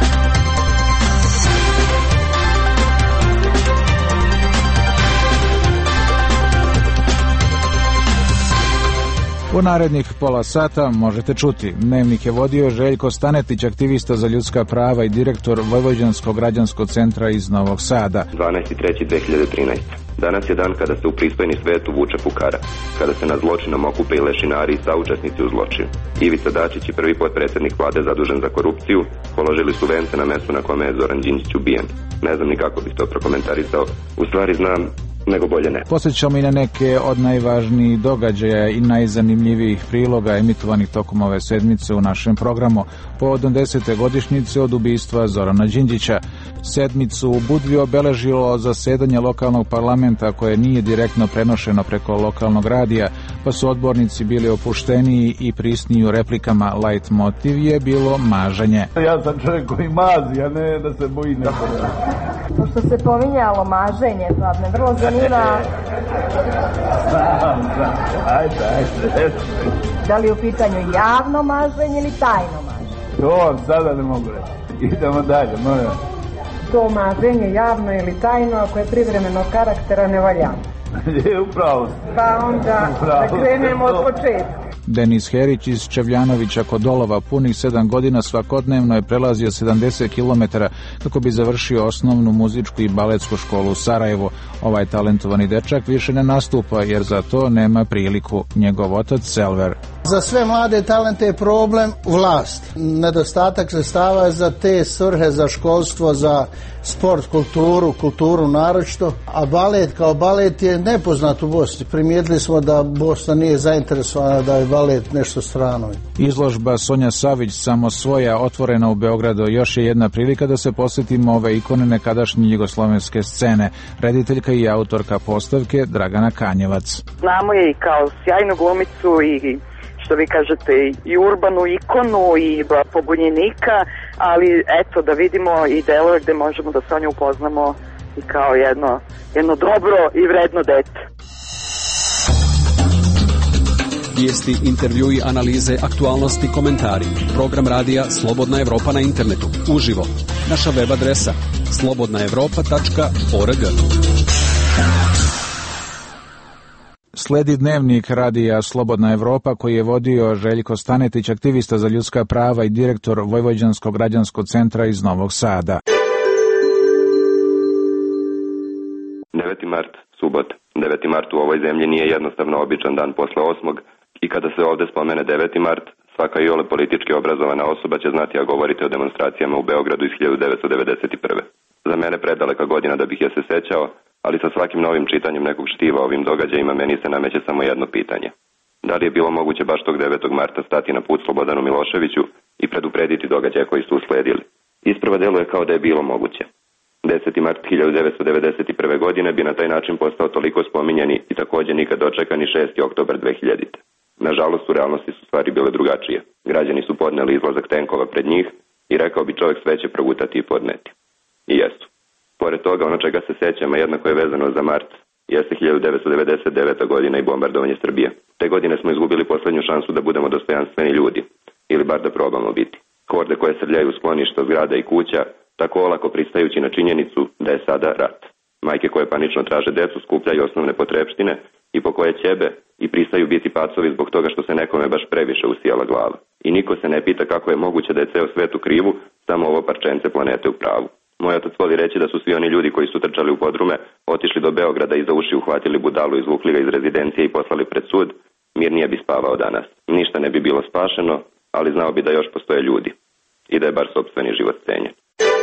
U narednih pola sata možete čuti. Dnevnik je vodio Željko Stanetić, aktivista za ljudska prava i direktor Vojvođanskog građanskog centra iz Novog Sada. 12.3.2013. Danas je dan kada se u pristojni svetu vuče fukara, kada se nad zločinom okupe i lešinari i saučesnici u zločinu. Ivica Dačić i prvi potpredsjednik vlade zadužen za korupciju položili su vence na mestu na kome je Zoran Đinđić ubijen. Ne znam ni kako bih to prokomentarisao, u stvari znam, nego bolje ne. Posjećamo i na neke od najvažnijih događaja i najzanimljivijih priloga emitovanih tokom ove sedmice u našem programu povodom 10. godišnjice od ubistva Zorana Đinđića. Sedmicu u Budvi obeležilo zasedanje lokalnog parlamenta koje nije direktno prenošeno preko lokalnog radija, pa su odbornici bili opušteniji i prisniji u replikama. Light motiv je bilo maženje. Ja sam čovjek koji mazi, a ne da se boji nekoga. Pošto se pominjalo maženje, pa me vrlo zanima... Ajde. Da li je u pitanju javno maženje ili tajno maženje? To vam sada ne mogu reći. Idemo dalje, molim. To maženje javno ili tajno, ako je privremenog karaktera, ne valja. Je, upravo. Pa onda da krenemo od početka. Denis Herić iz Čevljanovića kod Dolova punih 7 godina svakodnevno je prelazio 70 km kako bi završio osnovnu muzičku i baletsku školu u Sarajevu. Ovaj talentovani dečak više ne nastupa jer za to nema priliku. Njegov otac Selver. Za sve mlade talente je problem vlast. Nedostatak sredstava je za te svrhe, za školstvo, za sport, kulturu naročito. A balet kao balet je nepoznat u Bosni. Primijetili smo da Bosna nije zainteresovana da je balet nešto strano. Izložba Sonja Savić samo svoja otvorena u Beogradu još je jedna prilika da se posjetimo ove ikone nekadašnje jugoslovenske scene. Rediteljka i autorka postavke Dragana Kanjevac. Znamo je i kao sjajnu glumicu i što vi kažete i urbanu ikonu i pobunjenika, ali eto da vidimo i delove gde možemo da Sonju upoznamo i kao jedno dobro i vredno dete. Vijesti, intervjui, analize, aktualnosti, komentari. Program radija Slobodna Evropa na internetu. Uživo. Naša web adresa slobodnaevropa.org. Sledi dnevnik radija Slobodna Evropa koji je vodio Željko Stanetić, aktivista za ljudska prava i direktor Vojvođanskog građanskog centra iz Novog Sada. 9. mart, subota. 9. mart u ovoj zemlji nije jednostavno običan dan posle 8. I kada se ovde spomene 9. mart, svaka iole politički obrazovana osoba će znati a govoriti o demonstracijama u Beogradu iz 1991. Za mene predaleka godina da bih je se sećao, ali sa svakim novim čitanjem nekog štiva ovim događajima meni se nameće samo jedno pitanje. Da li je bilo moguće baš tog 9. marta stati na put Slobodanu Miloševiću i preduprediti događaje koji su usledili? Isprva deluje kao da je bilo moguće. 10. mart 1991. godine bi na taj način postao toliko spominjani i također nikad dočekani 6. oktobar 2000. Nažalost, u realnosti su stvari bile drugačije. Građani su podneli izlazak tenkova pred njih i rekao bi čovjek sve će progutati i podneti. I jesu. Pored toga, ono čega se sećamo jednako je vezano za mart, jeste 1999. godina i bombardovanje Srbije. Te godine smo izgubili posljednju šansu da budemo dostojanstveni ljudi, ili bar da probamo biti. Horde koje srljaju skloništa, zgrada i kuća, tako olako pristajući na činjenicu da je sada rat. Majke koje panično traže decu skupljaju osnovne potrepštine i po koje ćebe i pristaju biti pacovi zbog toga što se nekome baš previše usijala glava. I niko se ne pita kako je moguće da je ceo svet u krivu, samo ovo parčence planete u pravu. Moj otac voli reći da su svi oni ljudi koji su trčali u podrume, otišli do Beograda i za uši uhvatili budalu, izvukli ga iz rezidencije i poslali pred sud, mir nije bi spavao danas. Ništa ne bi bilo spašeno, ali znao bi da još postoje ljudi i da je bar sopstveni život cenjen.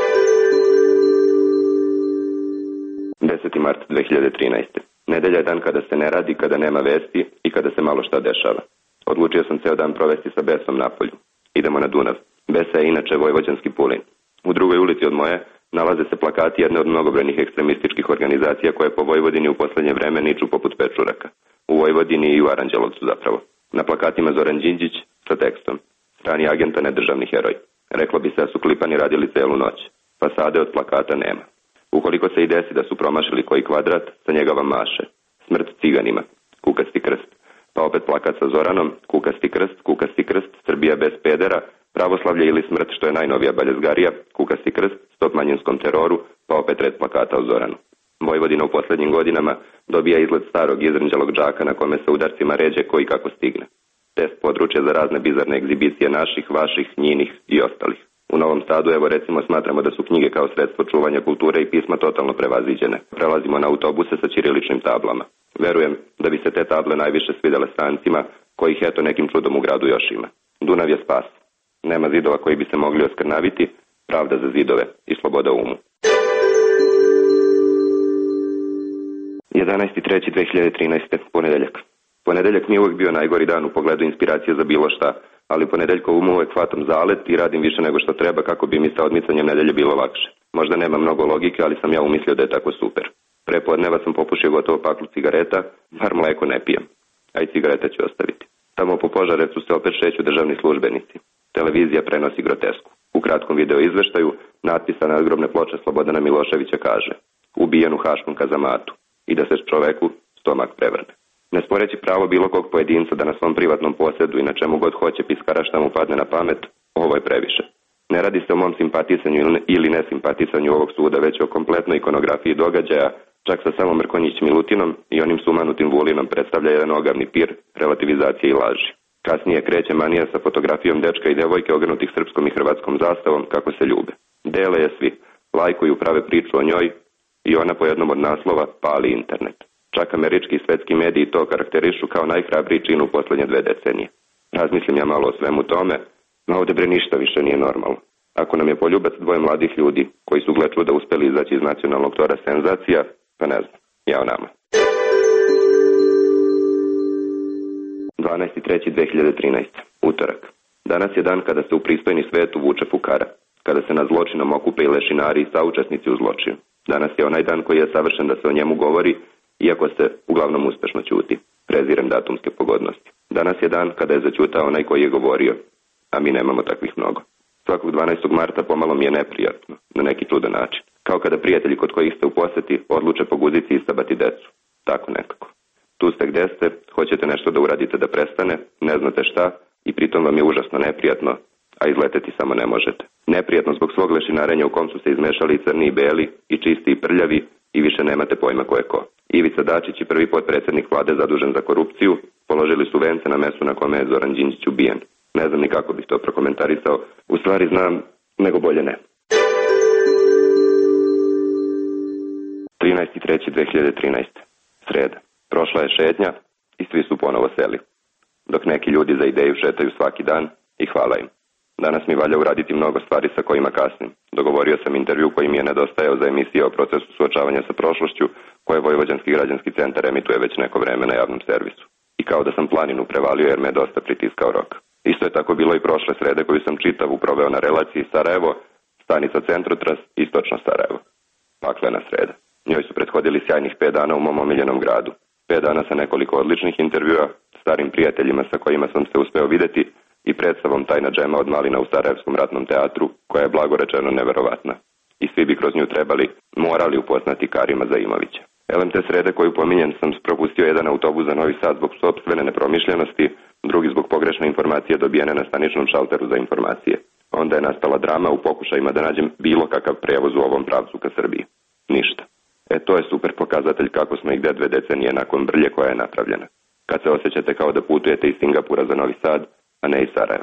10. mart 2013. Nedelja je dan kada se ne radi, kada nema vesti i kada se malo šta dešava. Odlučio sam ceo dan provesti sa besom na polju. Idemo na Dunav. Besa je inače vojvođanski Pulin. U drugoj ulici od moje nalaze se plakati jedne od mnogobrojnih ekstremističkih organizacija koje po Vojvodini u posljednje vreme niču poput pečuraka. U Vojvodini i u Aranđelovcu zapravo. Na plakatima Zoran Đinđić sa tekstom: strani agenta, nedržavni heroj. Reklo bi se da su klipani radili celu noć. Fasade od plakata nema. Ukoliko se i desi da su promašili koji kvadrat, sa njega vam maše: smrt ciganima, kukasti krst. Pa opet plakat sa Zoranom: kukasti krst, Srbija bez pedera, pravoslavlje ili smrt, što je najnovija baljezgarija, kukasti krst, stop manjinskom teroru, pa opet red plakata o Zoranu. Vojvodina u posljednjim godinama dobija izgled starog izrnđalog džaka na kome se udarcima ređe koji kako stigne. Test područja za razne bizarne egzibicije naših, vaših, njinih i ostalih. U Novom Sadu, evo recimo, smatramo da su knjige kao sredstvo čuvanja kulture i pisma totalno prevaziđene. Prelazimo na autobuse sa ćiriličnim tablama. Verujem da bi se te table najviše svidjele strancima, kojih eto nekim čudom u gradu još ima. Dunav je spas. Nema zidova koji bi se mogli oskrnaviti, pravda za zidove i sloboda umu. 11.3.2013. Ponedeljak. Ponedeljak mi je uvijek bio najgori dan u pogledu inspiracije za bilo šta, ali ponedeljkovom uvijek hvatam zalet i radim više nego što treba kako bi mi sa odmicanjem nedelje bilo lakše. Možda nema mnogo logike, ali sam ja umislio da je tako super. Prepodneva sam popušio gotovo paklu cigareta, bar mleko ne pijem, a i cigarete ću ostaviti. Tamo po Požarecu se opet šeću državni službenici. Televizija prenosi grotesku. U kratkom video izveštaju natpisa na nadgrobne ploče Slobodana Miloševića kaže: ubijen u haškom kazamatu, i da se čoveku stomak prevrne. Ne sporeći pravo bilo kog pojedinca da na svom privatnom posjedu i na čemu god hoće piskara šta mu padne na pamet, ovo je previše. Ne radi se o mom simpatisanju ili nesimpatisanju ovog suda, već o kompletnoj ikonografiji događaja, čak sa samo Mrkonjić Milutinom i onim sumanutim Vulinom predstavlja jedan ogavni pir relativizacije i laži. Kasnije kreće manija sa fotografijom dečka i devojke ogrnutih srpskom i hrvatskom zastavom kako se ljube. Dele je svi, lajkuju, prave priču o njoj i ona po jednom od naslova pali internet. Čak američki i svetski mediji to karakterišu kao najhrabriji čin u posljednje 2 decenije. Razmislim ja malo o svemu tome, no ovdje bre ništa više nije normalno. Ako nam je poljubac 2 mladih ljudi koji su gle čuda uspeli izaći iz nacionalnog tora senzacija, pa ne znam, jao nama. 12.3.2013. Utorak. Danas je dan kada se u pristojni svet uvuče fukara, kada se nad zločinom okupe i lešinari i saučesnici u zločinu. Danas je onaj dan koji je savršen da se o njemu govori, iako se uglavnom uspešno ćuti. Prezirem datumske pogodnosti. Danas je dan kada je zaćutao onaj koji je govorio, a mi nemamo takvih mnogo. Svakog 12. marta pomalo mi je neprijatno, na neki čudan način. Kao kada prijatelji kod kojih ste u posjeti odluče po guzici istabati decu. Tako nekako. Tu ste gde ste, hoćete nešto da uradite da prestane, ne znate šta i pritom vam je užasno neprijatno, a izleteti samo ne možete. Neprijatno zbog svog lešinarenja u kom su se izmešali i crni i beli, i čisti i prljavi, i više nemate pojma ko je ko. Ivica Dačić i prvi potpredsjednik vlade zadužen za korupciju položili su vence na mestu na kome je Zoran Đinđić ubijen. Ne znam ni kako bih to prokomentarisao, u stvari znam, nego bolje ne. 13.3.2013. Sreda. Prošla je šetnja i svi su ponovo seli. Dok neki ljudi za ideju šetaju svaki dan i hvala im. Danas mi valja uraditi mnogo stvari sa kojima kasnim. Dogovorio sam intervju koji mi je nedostajao za emisije o procesu suočavanja sa prošlošću koje Vojvođanski građanski centar emituje već neko vreme na javnom servisu. I kao da sam planinu prevalio jer me je dosta pritiskao rok. Isto je tako bilo i prošle srede koju sam čitavu proveo na relaciji Sarajevo, stanica Centrotras, istočno Sarajevo. Paklena sreda. Njoj su prethodili sjajnih 5 dana u mom omiljenom gradu. 5 dana sa nekoliko odličnih intervjua, starim prijateljima sa kojima sam se uspeo vidjeti i predstavom Tajna džema od malina u Sarajevskom ratnom teatru, koja je blago rečeno neverovatna. I svi bi kroz nju morali upoznati Karima Zaimovića. Elem te srede koju pominjem sam propustio jedan autobus za Novi Sad zbog sopstvene nepromišljenosti, drugi zbog pogrešne informacije dobijene na staničnom šalteru za informacije. Onda je nastala drama u pokušajima da nađem bilo kakav prevoz u ovom pravcu ka Srbiji. Ništa. To je super pokazatelj kako smo i gde 2 decenije nakon brlje koja je napravljena. Kad se osjećate kao da putujete iz Singapura za Novi Sad, a ne iz Sarajeva.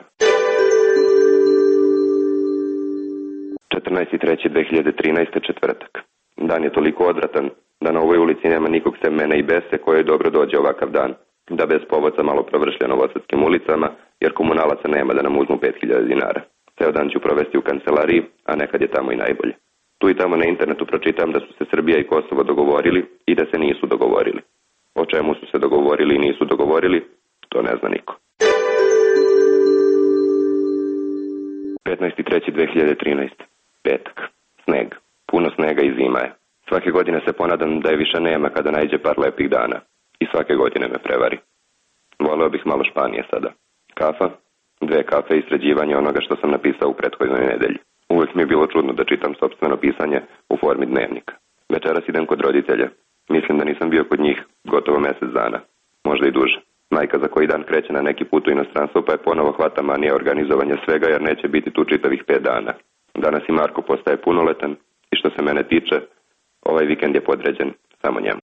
14.3.2013. četvrtak. Dan je toliko odvratan da na ovoj ulici nema nikog sem mene i Bese kojoj dobro dođe ovakav dan, da bez povodca malo provršlja novosadskim ulicama, jer komunalaca nema da nam uzmu 5.000 dinara. Ceo dan ću provesti u kancelariji, a nekad je tamo i najbolje. Tu i tamo na internetu pročitam da su se Srbija i Kosovo dogovorili i da se nisu dogovorili. O čemu su se dogovorili i nisu dogovorili, to ne zna niko. 15.3.2013. Petak. Sneg. Puno snega i zima je. Svake godine se ponadam da je više nema kada naiđe par lepih dana. I svake godine me prevari. Voleo bih malo Španije sada. Kafa? 2 kafe i sređivanje onoga što sam napisao u prethodnoj nedelji. Uvijek mi je bilo čudno da čitam sopstveno pisanje u formi dnevnika. Večeras idem kod roditelja. Mislim da nisam bio kod njih gotovo mjesec dana. Možda i duže. Majka za koji dan kreće na neki put u inostranstvo pa je ponovo hvata manija organizovanja svega jer neće biti tu čitavih 5 dana. Danas i Marko postaje punoletan i što se mene tiče, ovaj vikend je podređen samo njemu.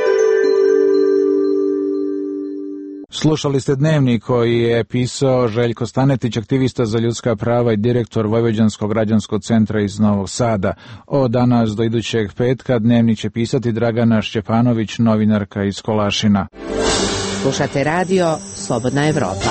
Slušali ste Dnevnik koji je pisao Željko Stanetić, aktivista za ljudska prava i direktor Vojvođanskog građanskog centra iz Novog Sada. Od danas do idućeg petka Dnevnik će pisati Dragana Šćepanović, novinarka iz Kolašina. Slušate radio Slobodna Evropa.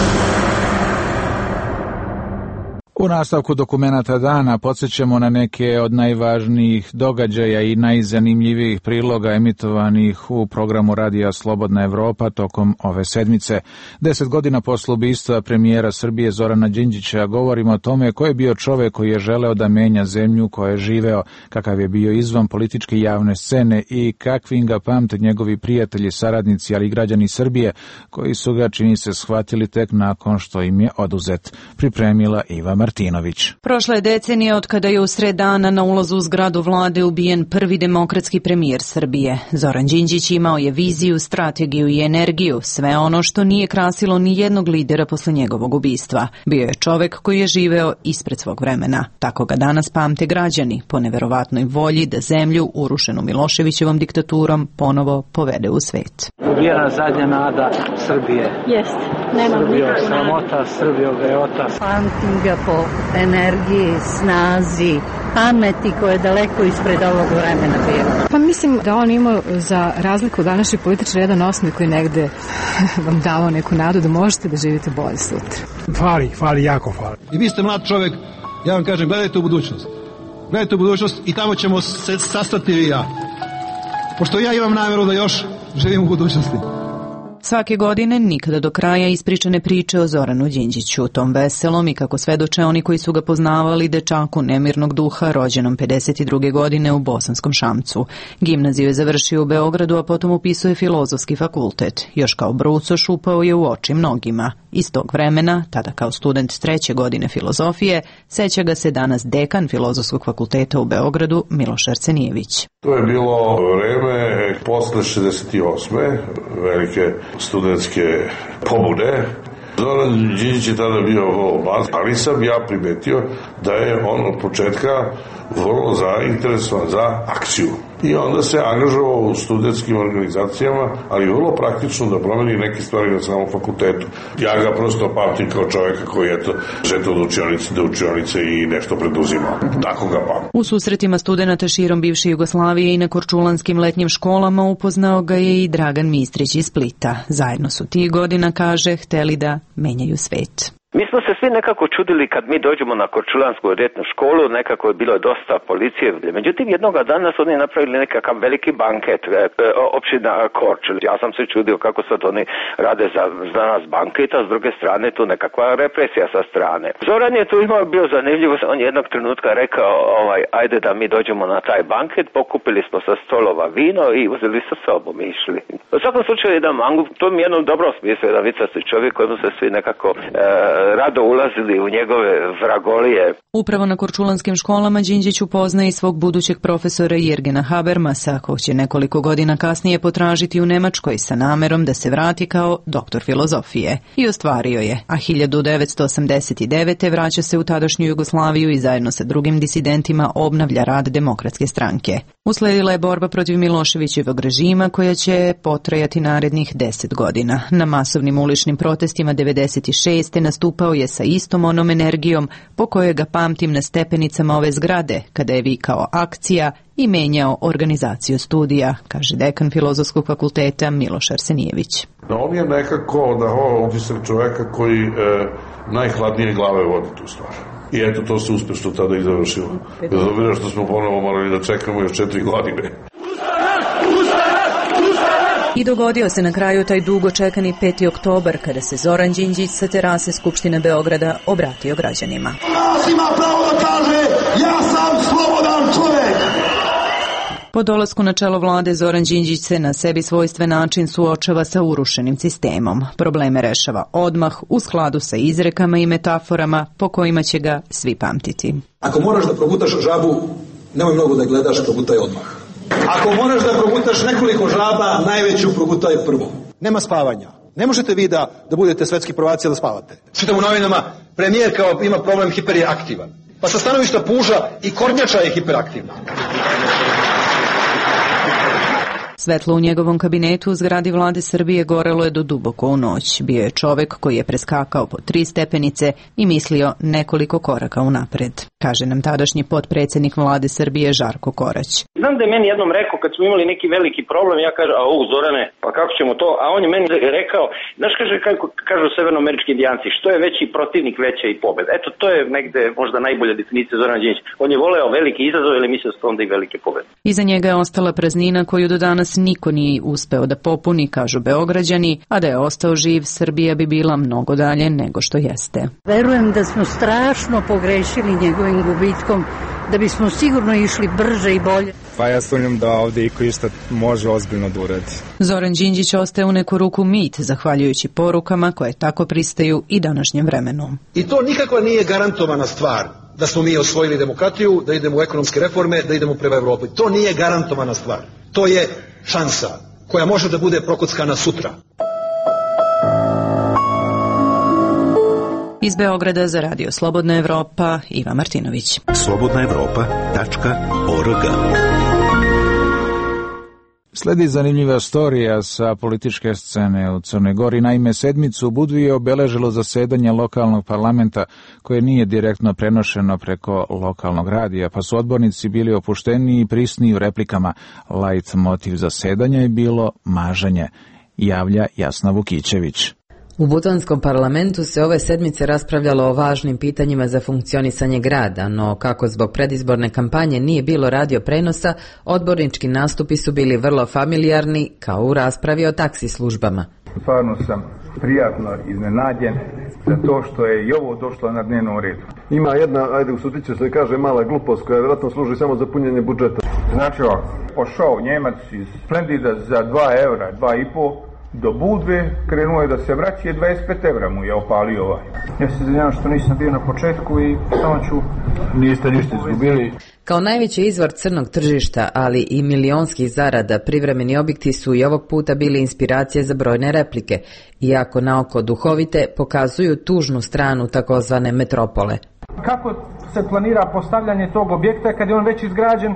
U nastavku dokumenata dana podsjećamo na neke od najvažnijih događaja i najzanimljivijih priloga emitovanih u programu radija Slobodna Evropa tokom ove sedmice. 10 godina posle ubistva premijera Srbije Zorana Đinđića govorimo o tome ko je bio čovek koji je želeo da menja zemlju koja je živeo, kakav je bio izvan političke javne scene i kakvim ga pamte njegovi prijatelji, saradnici, ali i građani Srbije koji su ga, čini se, shvatili tek nakon što im je oduzet. Pripremila Iva Martinović. Prošla je decenija od kada je u sred dana na ulazu u zgradu vlade ubijen prvi demokratski premijer Srbije. Zoran Đinđić imao je viziju, strategiju i energiju, sve ono što nije krasilo ni jednog lidera posle njegovog ubistva. Bio je čovek koji je živeo ispred svog vremena. Tako ga danas pamte građani, po neverovatnoj volji da zemlju, urušenu Miloševićevom diktaturom, ponovo povede u svet. Ubijena zadnja nada Srbije. Jeste, nema Srbijo sramota, Srbijo greota. Pamtim ga po energiji, snazi, pameti koja je daleko ispred ovog vremena bila. Pa mislim da on imao, za razliku od današnjih političara, jedan osmi koji negde vam davao neku nadu da možete da živite bolje sutra. Fali, jako fali. I vi ste mlad čovjek, ja vam kažem, gledajte u budućnost. Gledajte u budućnost i tamo ćemo se sastati vi i ja. Pošto ja imam namjeru da još živim u budućnosti. Svake godine nikada do kraja ispričane priče o Zoranu Đinđiću, tom veselom i, kako svedoče oni koji su ga poznavali, dečaku nemirnog duha, rođenom 52. godine u Bosanskom Šamcu. Gimnaziju je završio u Beogradu, a potom upisuje Filozofski fakultet. Još kao brucoš upao je u oči mnogima. Iz tog vremena, tada kao student 3. godine filozofije, seća ga se danas dekan Filozofskog fakulteta u Beogradu, Miloš Arsenijević. To je bilo vreme posle 68. velike studentske pobude. Zoran Đinđić je tada bio vrlo mlad, ali sam ja primetio da je on od početka vrlo zainteresovan za akciju. I onda se angažovao u studentskim organizacijama, ali vrlo praktično da promeni neke stvari na samom fakultetu. Ja ga prosto pamtim kao čovjeka koji je žeto od učionice do učionice i nešto preduzimao. Tako ga pamtim. U susretima studenata širom bivše Jugoslavije i na korčulanskim letnjim školama upoznao ga je i Dragan Mistrić iz Splita. Zajedno su tih godina, kaže, hteli da menjaju svet. Mi smo se svi nekako čudili kad mi dođemo na korčulansku ljetnu školu, nekako je bilo dosta policije. Međutim, jednoga dana su oni napravili nekakav veliki banket, opština Korčul. Ja sam se čudio kako sad oni rade za nas banket, a s druge strane tu nekakva represija sa strane. Zoran je tu imao bio zanimljivo, on je jednog trenutka rekao, ajde da mi dođemo na taj banket, pokupili smo sa stolova vino i uzeli sa sobom i išli. U svakom slučaju jedan mangup, to mi je jednom dobro smislu, jedan vicasti čovjek kojemu se svi nekako rado ulazili u njegove vragolije. Upravo na korčulanskim školama Đinđić upoznaje i svog budućeg profesora Jirgena Habermasa, kog će nekoliko godina kasnije potražiti u Nemačkoj sa namerom da se vrati kao doktor filozofije. I ostvario je, a 1989. vraća se u tadašnju Jugoslaviju i zajedno sa drugim disidentima obnavlja rad Demokratske stranke. Usledila je borba protiv Miloševićevog režima koja će potrajati narednih 10 godina. Na masovnim uličnim protestima 96. nastupao je sa istom onom energijom po kojoj ga pamtim na stepenicama ove zgrade, kada je vikao akcija i menjao organizaciju studija, kaže dekan Filozofskog fakulteta Miloš Arsenijević. On je nekako dao utisak čoveka koji najhladnije glave vodi tu stvar. I eto, to se uspešno tada i završilo. Bez obzira što smo ponovo morali da čekamo još 4 godine. I dogodio se na kraju taj dugo čekani 5. oktobar kada se Zoran Đinđić sa terase Skupštine Beograda obratio građanima. Nas ima pravo da kaže ja sam slobodan čovjek. Po dolasku na čelo vlade Zoran Đinđić se na sebi svojstven način suočava sa urušenim sistemom. Probleme rešava odmah u skladu sa izrekama i metaforama po kojima će ga svi pamtiti. Ako moraš da progutaš žabu, nemoj mnogo da gledaš, progutaj odmah. Ako moraš da progutaš nekoliko žaba, najveću progutaj prvo. Nema spavanja. Ne možete vi da budete svetski prvaci da spavate. Čitam u novinama, premijer kao ima problem, hiper je aktivan. Pa sa stanovišta puža i kornjača je hiperaktivna. Svetlo u njegovom kabinetu u zgradi vlade Srbije gorelo je do duboko u noć. Bio je čovek koji je preskakao po 3 stepenice i mislio nekoliko koraka unapred, kaže nam tadašnji potpredsjednik vlade Srbije Žarko Korać. Znam da je meni jednom rekao kad smo imali neki veliki problem, ja kažem, Zorane, pa kako ćemo to? A on je meni rekao, znaš, kažu severnoamerički indijanci, što je veći protivnik, veća i pobeda. Eto, to je negde možda najbolja definicija Zorana Đinđića. On je voleo veliki izazov, ili mislio da su onda i velike pobede. Iza njega je ostala praznina koju do danas niko nije uspeo da popuni, kažu Beograđani, a da je ostao živ, Srbija bi bila mnogo dalje nego što jeste. Verujem da smo strašno pogrešili njegovim gubitkom, da bismo sigurno išli brže i bolje. Pa ja sumnjam da ovdje iko išta može ozbiljno da uradi. Zoran Đinđić ostaje u neku ruku mit, zahvaljujući porukama koje tako pristaju i današnjem vremenu. I to nikako nije garantovana stvar da smo mi osvojili demokratiju, da idemo u ekonomske reforme, da idemo prema Evropi. To nije garantovana stvar. To je šansa koja može da bude prokockana sutra. Iz Beograda za Radio Slobodna Evropa, Iva Martinović. slobodnaevropa.org. Sledi zanimljiva storija sa političke scene u Crnoj Gori. Naime, sedmicu u Budvi je obeležilo zasedanje lokalnog parlamenta koje nije direktno prenošeno preko lokalnog radija, pa su odbornici bili opušteniji i prisniji u replikama. Light motiv zasedanja je bilo mažanje, javlja Jasna Vukićević. U Budvanskom parlamentu se ove sedmice raspravljalo o važnim pitanjima za funkcionisanje grada, no kako zbog predizborne kampanje nije bilo radio prenosa, odbornički nastupi su bili vrlo familijarni, kao u raspravi o taksi službama. Stvarno sam prijatno iznenađen za to što je i ovo došlo na dnevnom redu. Ima jedna, ajde u sutiću se kaže, mala glupost koja vjerojatno služi samo za punjenje budžeta. Znači ovako, pošao Njemac iz Splendida za 2 eura, 2,5, do Budve, krenuo je da se vraća, 25 evra mu je opalio ovaj. Ja se izvinjavam što nisam bio na početku i samo ću... Niste ništa izgubili. Kao najveći izvor crnog tržišta, ali i milionskih zarada, privremeni objekti su i ovog puta bili inspiracije za brojne replike, iako naoko duhovite pokazuju tužnu stranu takozvane metropole. Kako se planira postavljanje tog objekta kad je on već izgrađen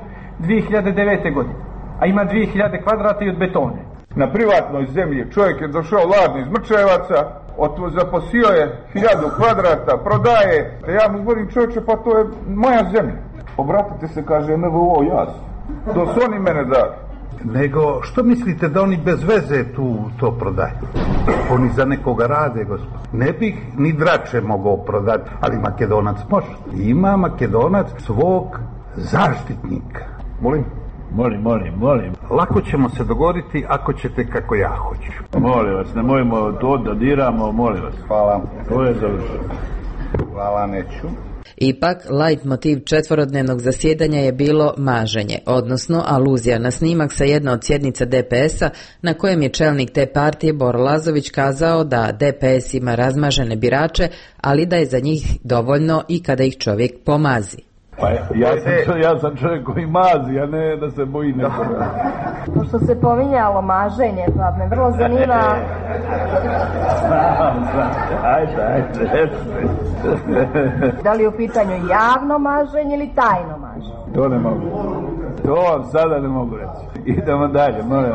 2009. godine, a ima 2000 kvadrata i od betone? Na privatnoj zemlji čovjek je došao ladni iz Mrčevaca, zaposio je 1000 kvadrata, prodaje. Ja mu govorim, čovječe, pa to je moja zemlja. Obratite se, kaže NVO, jasno. To su oni mene dali. Nego, što mislite da oni bez veze to prodaju? Oni za nekoga rade, gospod. Ne bih ni Drače mogao prodati, ali Makedonac može. Ima Makedonac svog zaštitnika. Molim? Molim. Lako ćemo se dogovoriti ako ćete kako ja hoću. Molim vas, nemojmo to da diramo, molim vas. Hvala. To je završeno. Hvala, neću. Ipak, light motiv četvorodnevnog zasjedanja je bilo maženje, odnosno aluzija na snimak sa jedne od sjednica DPS-a na kojem je čelnik te partije Boro Lazović kazao da DPS ima razmažene birače, ali da je za njih dovoljno i kada ih čovjek pomazi. Pa ja sam čovjek koji mazi, a ne da se boji nekoga. Pošto se pominjalo maženje, pa me vrlo zanima... Ajde. Da li je u pitanju javno maženje ili tajno maženje? To ne mogu. To vam sada ne mogu reći. Idemo dalje, molim.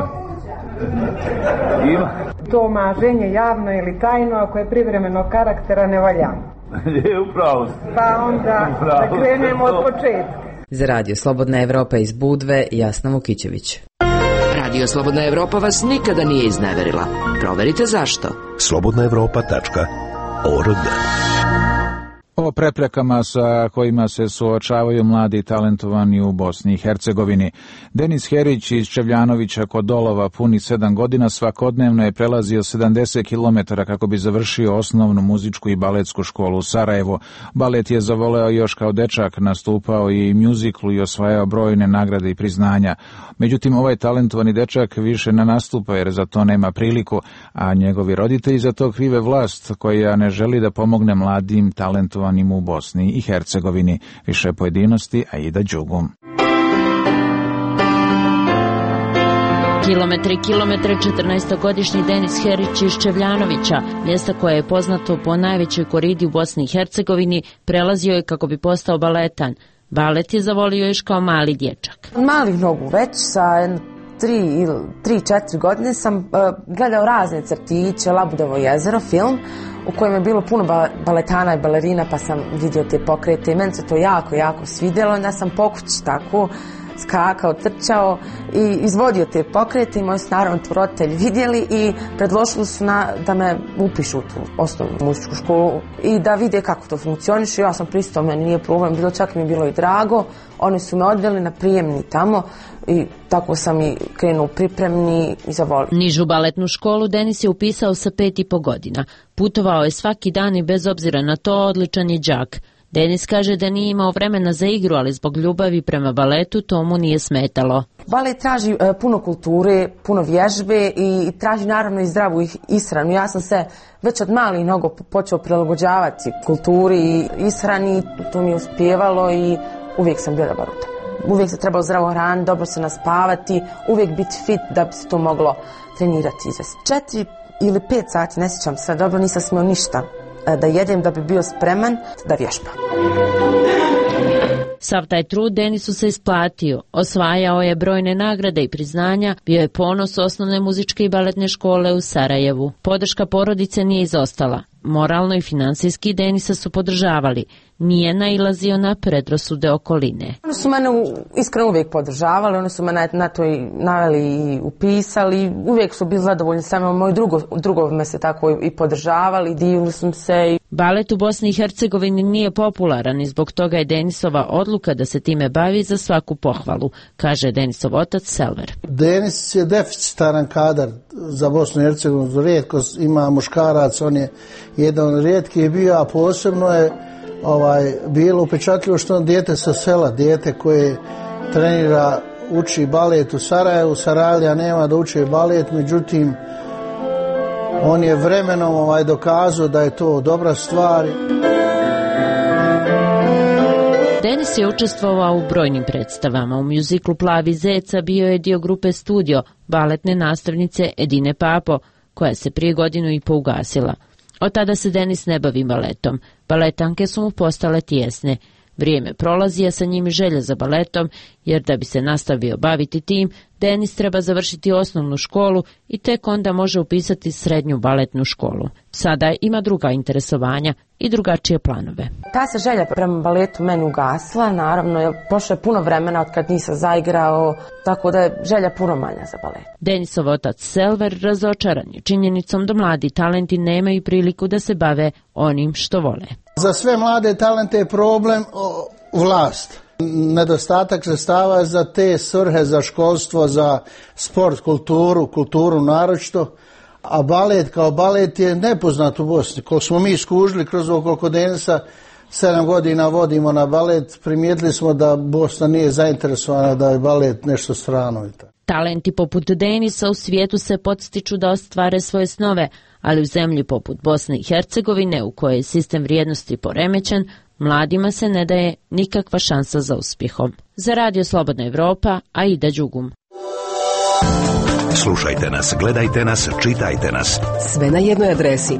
To maženje javno ili tajno, ako je privremenog karaktera, ne valjamo. Je, upravo. Pa onda da krenemo od početka. Za Radio Slobodna Evropa iz Budve, Jasna Vukićević. Radio Slobodna Evropa vas nikada nije izneverila. Proverite zašto. slobodnaevropa.org. O preprekama sa kojima se suočavaju mladi talentovani u Bosni i Hercegovini. Denis Herić iz Čevljanovića kod Dolova puni 7 godina svakodnevno je prelazio 70 km kako bi završio osnovnu muzičku i baletsku školu u Sarajevu. Balet je zavoleo još kao dečak, nastupao i mjuziklu i osvajao brojne nagrade i priznanja. Međutim, ovaj talentovani dečak više ne nastupa jer za to nema priliku, a njegovi roditelji za to krive vlast koja ne želi da pomogne mladim talentovanim u Bosni i Hercegovini. Više pojedinosti, Aida Đugum. Kilometre i kilometre 14-godišnji Denis Herić iz Čevljanovića, mjesta koje je poznato po najvećoj koridi u Bosni i Hercegovini, prelazio je kako bi postao baletan. Balet je zavolio još kao mali dječak. Malih nogu već, sa 3-4 godine sam gledao razne crtiće, Labudovo jezero, film, u kojem je bilo puno baletana i balerina, pa sam vidio te pokrete i meni se to jako svidjelo. Onda sam po kući tako skakao, trčao i izvodio te pokrete i moji su naravno roditelji vidjeli i predložili su da me upišu u tu osnovnu muzičku školu i da vide kako to funkcioniše. Ja sam pristao, meni nije problem, bilo čak mi je bilo i drago. Oni su me odveli na prijemni tamo i tako sam i krenuo pripremni i zavolio. Nižu baletnu školu Denis je upisao sa 5,5 godina. Putovao je svaki dan i bez obzira na to odličan je đak. Denis kaže da nije imao vremena za igru, ali zbog ljubavi prema baletu to mu nije smetalo. Balet traži puno kulture, puno vježbe i traži naravno i zdravu ishranu. Ja sam se već od malih nogu počeo prilagođavati kulturi i ishrani, to mi je uspjevalo i uvijek sam bila dobar u tome. Uvijek se trebalo zdravo hraniti, dobro se naspavati, uvijek biti fit da bi se to moglo trenirati izvesti. 4 ili 5 sati, ne sjećam se dobro, nisam smio ništa da jedem da bi bio spreman da vježbam. Sav taj trud Denisu se isplatio. Osvajao je brojne nagrade i priznanja, bio je ponos osnovne muzičke i baletne škole u Sarajevu. Podrška porodice nije izostala. Moralno i financijski Denisa su podržavali. Nije nailazio na predrasude okoline. Oni su mene iskreno uvijek podržavali, oni su me na to i naveli i upisali. Uvijek su bili zadovoljni sa mnom, moji drugovi me se tako i podržavali, divili su se. Balet u Bosni i Hercegovini nije popularan i zbog toga je Denisova odluka da se time bavi za svaku pohvalu, kaže Denisov otac Selver. Denis je deficitaran kadar za Bosnu i Hercegovinu, rijetko ima muškarac, on je jedan od rijetkih bio, a posebno je bilo upečatljivo što on dijete sa sela, dijete koje trenira, uči balet u Sarajevu, Sarajlija nema da uči balet, međutim on je vremenom dokazao da je to dobra stvar. Denis je učestvovao u brojnim predstavama. U mjuziklu Plavi zeca bio je dio grupe Studio, baletne nastavnice Edine Papo, koja se prije 1.5 godina ugasila. Od tada se Denis ne bavi baletom. Baletanke su mu postale tijesne. Vrijeme prolazi, a sa njim i želja za baletom, jer da bi se nastavio baviti tim, Denis treba završiti osnovnu školu i tek onda može upisati srednju baletnu školu. Sada ima druga interesovanja i drugačije planove. Ta se želja prema baletu meni ugasla, naravno, jer prošlo je puno vremena od kad nisam zaigrao, tako da je želja puno manja za balet. Denisov otac Selver razočaran je činjenicom da mladi talenti nemaju priliku da se bave onim što vole. Za sve mlade talente je problem vlast. Nedostatak sredstava za te svrhe, za školstvo, za sport, kulturu naročito, a balet kao balet je nepoznat u Bosni. Koliko smo mi skužili kroz oko Denisa, 7 godina vodimo na balet, primijetili smo da Bosna nije zainteresovana da je balet nešto strano. Talenti poput Denisa u svijetu se podstiču da ostvare svoje snove, ali u zemlji poput Bosne i Hercegovine, u kojoj je sistem vrijednosti poremećen, mladima se ne daje nikakva šansa za uspjehom. Za Radio Slobodna Evropa, Aida Đugum. Slušajte nas, gledajte nas, čitajte nas. Sve na jednoj adresi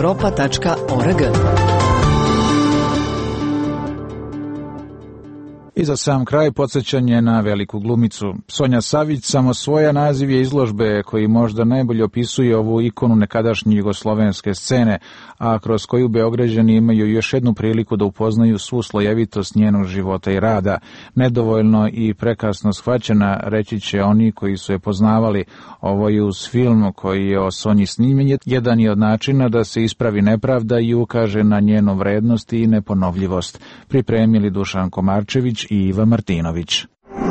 slobodnaevropa.org. I za sam kraj podsjećanje na veliku glumicu. Sonja Savić samo svoja naziv je izložbe koji možda najbolje opisuje ovu ikonu nekadašnje jugoslovenske scene, a kroz koju Beograđani imaju još jednu priliku da upoznaju svu slojevitost njenog života i rada. Nedovoljno i prekasno shvaćena, reći će oni koji su je poznavali. Ovo je uz film koji je o Sonji snimljen jedan je od načina da se ispravi nepravda i ukaže na njenu vrednost i neponovljivost. Pripremili Dušan Komarčević i Iva Martinović.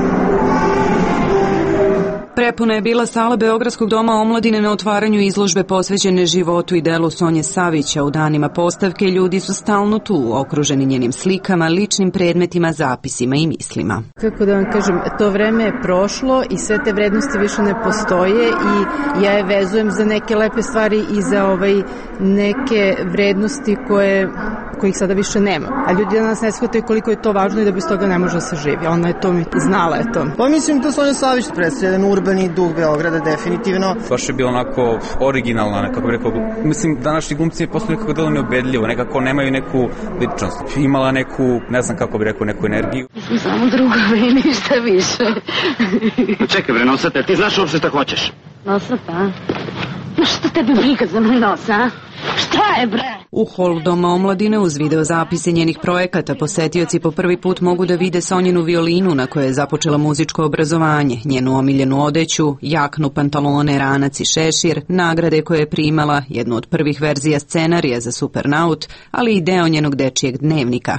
Prepuna je bila sala Beogradskog doma omladine na otvaranju izložbe posvećene životu i delu Sonje Savića. U danima postavke ljudi su stalno tu, okruženi njenim slikama, ličnim predmetima, zapisima i mislima. Kako da vam kažem, to vreme je prošlo i sve te vrednosti više ne postoje i ja je vezujem za neke lepe stvari i za neke vrednosti kojih sada više nema. A ljudi danas ne shvataju koliko je to važno i da bez toga ne može da se živi. Ona je to znala je to. Pa mislim da Sonja Savić predstavlja urbani duh Beograda definitivno. Baš je bilo onako originalna, nekako bih rekao. Mislim, današnji glumci je postali nekako delo neubedljivo, nekako nemaju neku ličnost. Imala neku, ne znam kako bih rekao, neku energiju. Mislim, samo drugovi i ništa više. Čekaj bre, Nosate, ti znaš uopšte šta hoćeš? Nosata? Šta tebi briga za moj nos, a? Šta je, bre? U holu Doma omladine uz videozapise njenih projekata posetioci po prvi put mogu da vide Sonjinu violinu na kojoj je započela muzičko obrazovanje, njenu omiljenu odeću, jaknu, pantalone, ranac i šešir, nagrade koje je primala, jednu od prvih verzija scenarija za Supernaut, ali i deo njenog dečijeg dnevnika.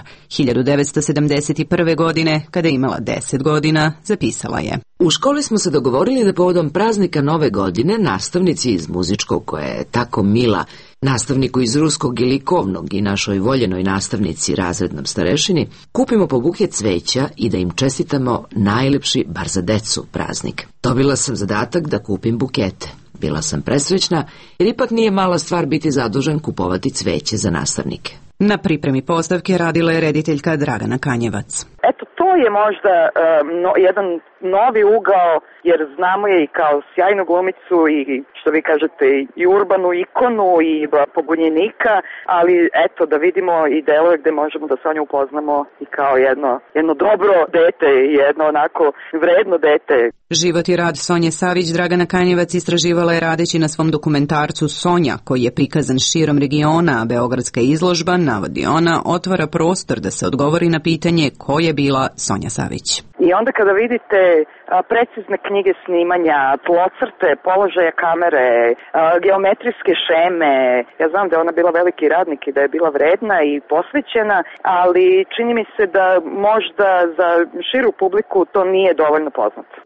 1971. godine, kada je imala 10 godina, zapisala je. U školi smo se dogovorili da povodom praznika Nove godine nastavnici iz muzičkog, koja je tako mila, nastavniku iz ruskog i likovnog i našoj voljenoj nastavnici razrednom starešini, kupimo po buket cveća i da im čestitamo najlepši, bar za decu, praznik. Dobila sam zadatak da kupim bukete. Bila sam presrećna, jer ipak nije mala stvar biti zadužen kupovati cveće za nastavnike. Na pripremi postavke radila je rediteljka Dragana Kanjevac. Eto, to je možda jedan novi ugao, jer znamo je i kao sjajnu glumicu i, što vi kažete, i urbanu ikonu i pobunjenika, ali eto, da vidimo i delove gde možemo da Sonju upoznamo i kao jedno dobro dete i jedno onako vredno dete. Život i rad Sonje Savić Dragana Kanjevac istraživala je radeći na svom dokumentarcu Sonja, koji je prikazan širom regiona, a beogradska izložba, navodi ona, otvara prostor da se odgovori na pitanje ko je bila Sonja Savić. I onda kada vidite precizne knjige snimanja, tlocrte, položaja kamere, geometrijske šeme, ja znam da je ona bila veliki radnik i da je bila vredna i posvećena, ali čini mi se da možda za širu publiku to nije dovoljno poznato.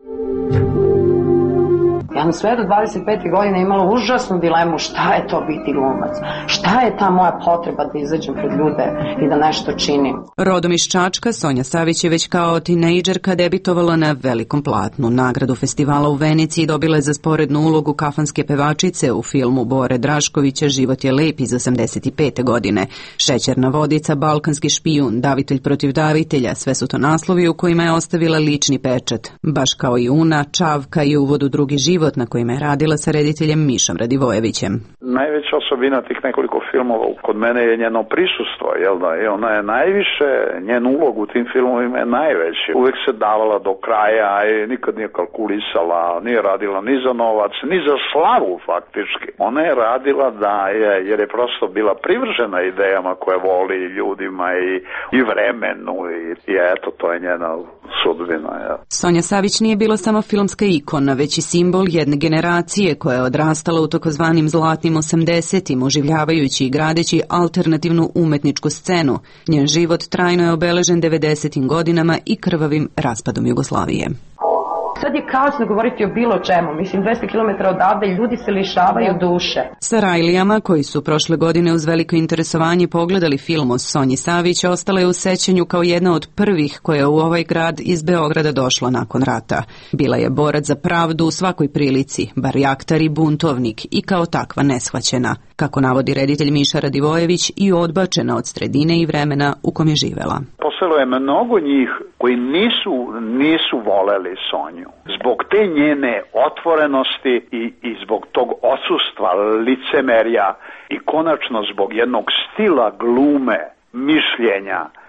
Ja sam sve do 25. godine imala užasnu dilemu šta je to biti glumac, šta je ta moja potreba da izađem pred ljude i da nešto činim. Rodom iz Čačka, Sonja Savić je već kao tinejdžerka debitovala na velikom platnu. Nagradu festivala u Veniciji dobila je za sporednu ulogu kafanske pevačice u filmu Bore Draškovića Život je lep iz 85. godine. Šećerna vodica, Balkanski špijun, Davitelj protiv davitelja, sve su to naslovi u kojima je ostavila lični pečat. Baš kao i Una, Čavka i Uvod u drugi život, na kojima je radila sa rediteljem Mišom Radivojevićem. Najveća osobina tih nekoliko filmova kod mene je njeno prisustvo, jel da? I ona je najviše, njen ulog u tim filmovima je najveći. Uvijek se davala do kraja i nikad nije kalkulisala, nije radila ni za novac, ni za slavu faktički. Ona je radila jer je prosto bila privržena idejama koje voli ljudima i vremenu i eto, to je njena sudbina. Ja. Sonja Savić nije bila samo filmska ikona, već i simbol jedne generacije koja je odrastala u takozvanim zlatnim 80-im, oživljavajući i gradeći alternativnu umetničku scenu. Njen život trajno je obeležen 90-im godinama i krvavim raspadom Jugoslavije. Sad je kasno govoriti o bilo čemu. Mislim, 200 km odavde ljudi se lišavaju duše. Sarajlijama, koji su prošle godine uz veliko interesovanje pogledali film o Sonji Savić, ostala je u sećanju kao jedna od prvih koja je u ovaj grad iz Beograda došla nakon rata. Bila je borac za pravdu u svakoj prilici, barjaktar i buntovnik i kao takva neshvaćena, kako navodi reditelj Miša Radivojević, i odbačena od sredine i vremena u kom je živela. Postojalo je mnogo njih koji nisu voleli Sonju. Zbog te njene otvorenosti i zbog tog odsustva licemerja i konačno zbog jednog stila glume, mišljenja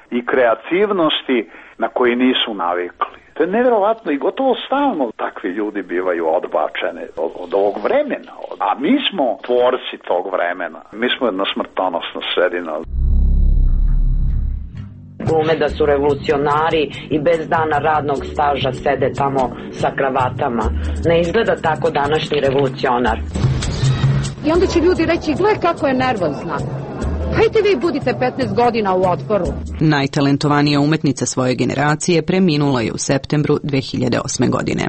i kreativnosti na koji nisu navikli. To je nevjerovatno i gotovo stalno takvi ljudi bivaju odbačeni od ovog vremena. A mi smo tvorci tog vremena. Mi smo jedna smrtonosna sredina. Glume da su revolucionari i bez dana radnog staža sede tamo sa kravatama. Ne izgleda tako današnji revolucionar. I onda će ljudi reći, gle kako je nervozna. Hajde vi budite 15 godina u Otporu. Najtalentovanija umetnica svoje generacije preminula je u septembru 2008. godine.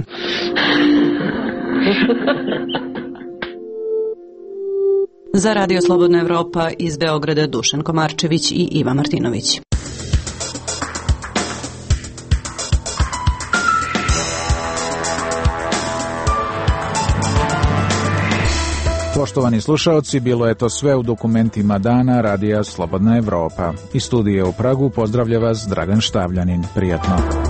Za Radio Slobodna Evropa iz Beograda Dušan Komarčević i Iva Martinović. Poštovani slušaoci, bilo je to sve u dokumentima dana Radija Slobodna Evropa. Iz studija u Pragu pozdravlja vas Dragan Štavljanin. Prijatno.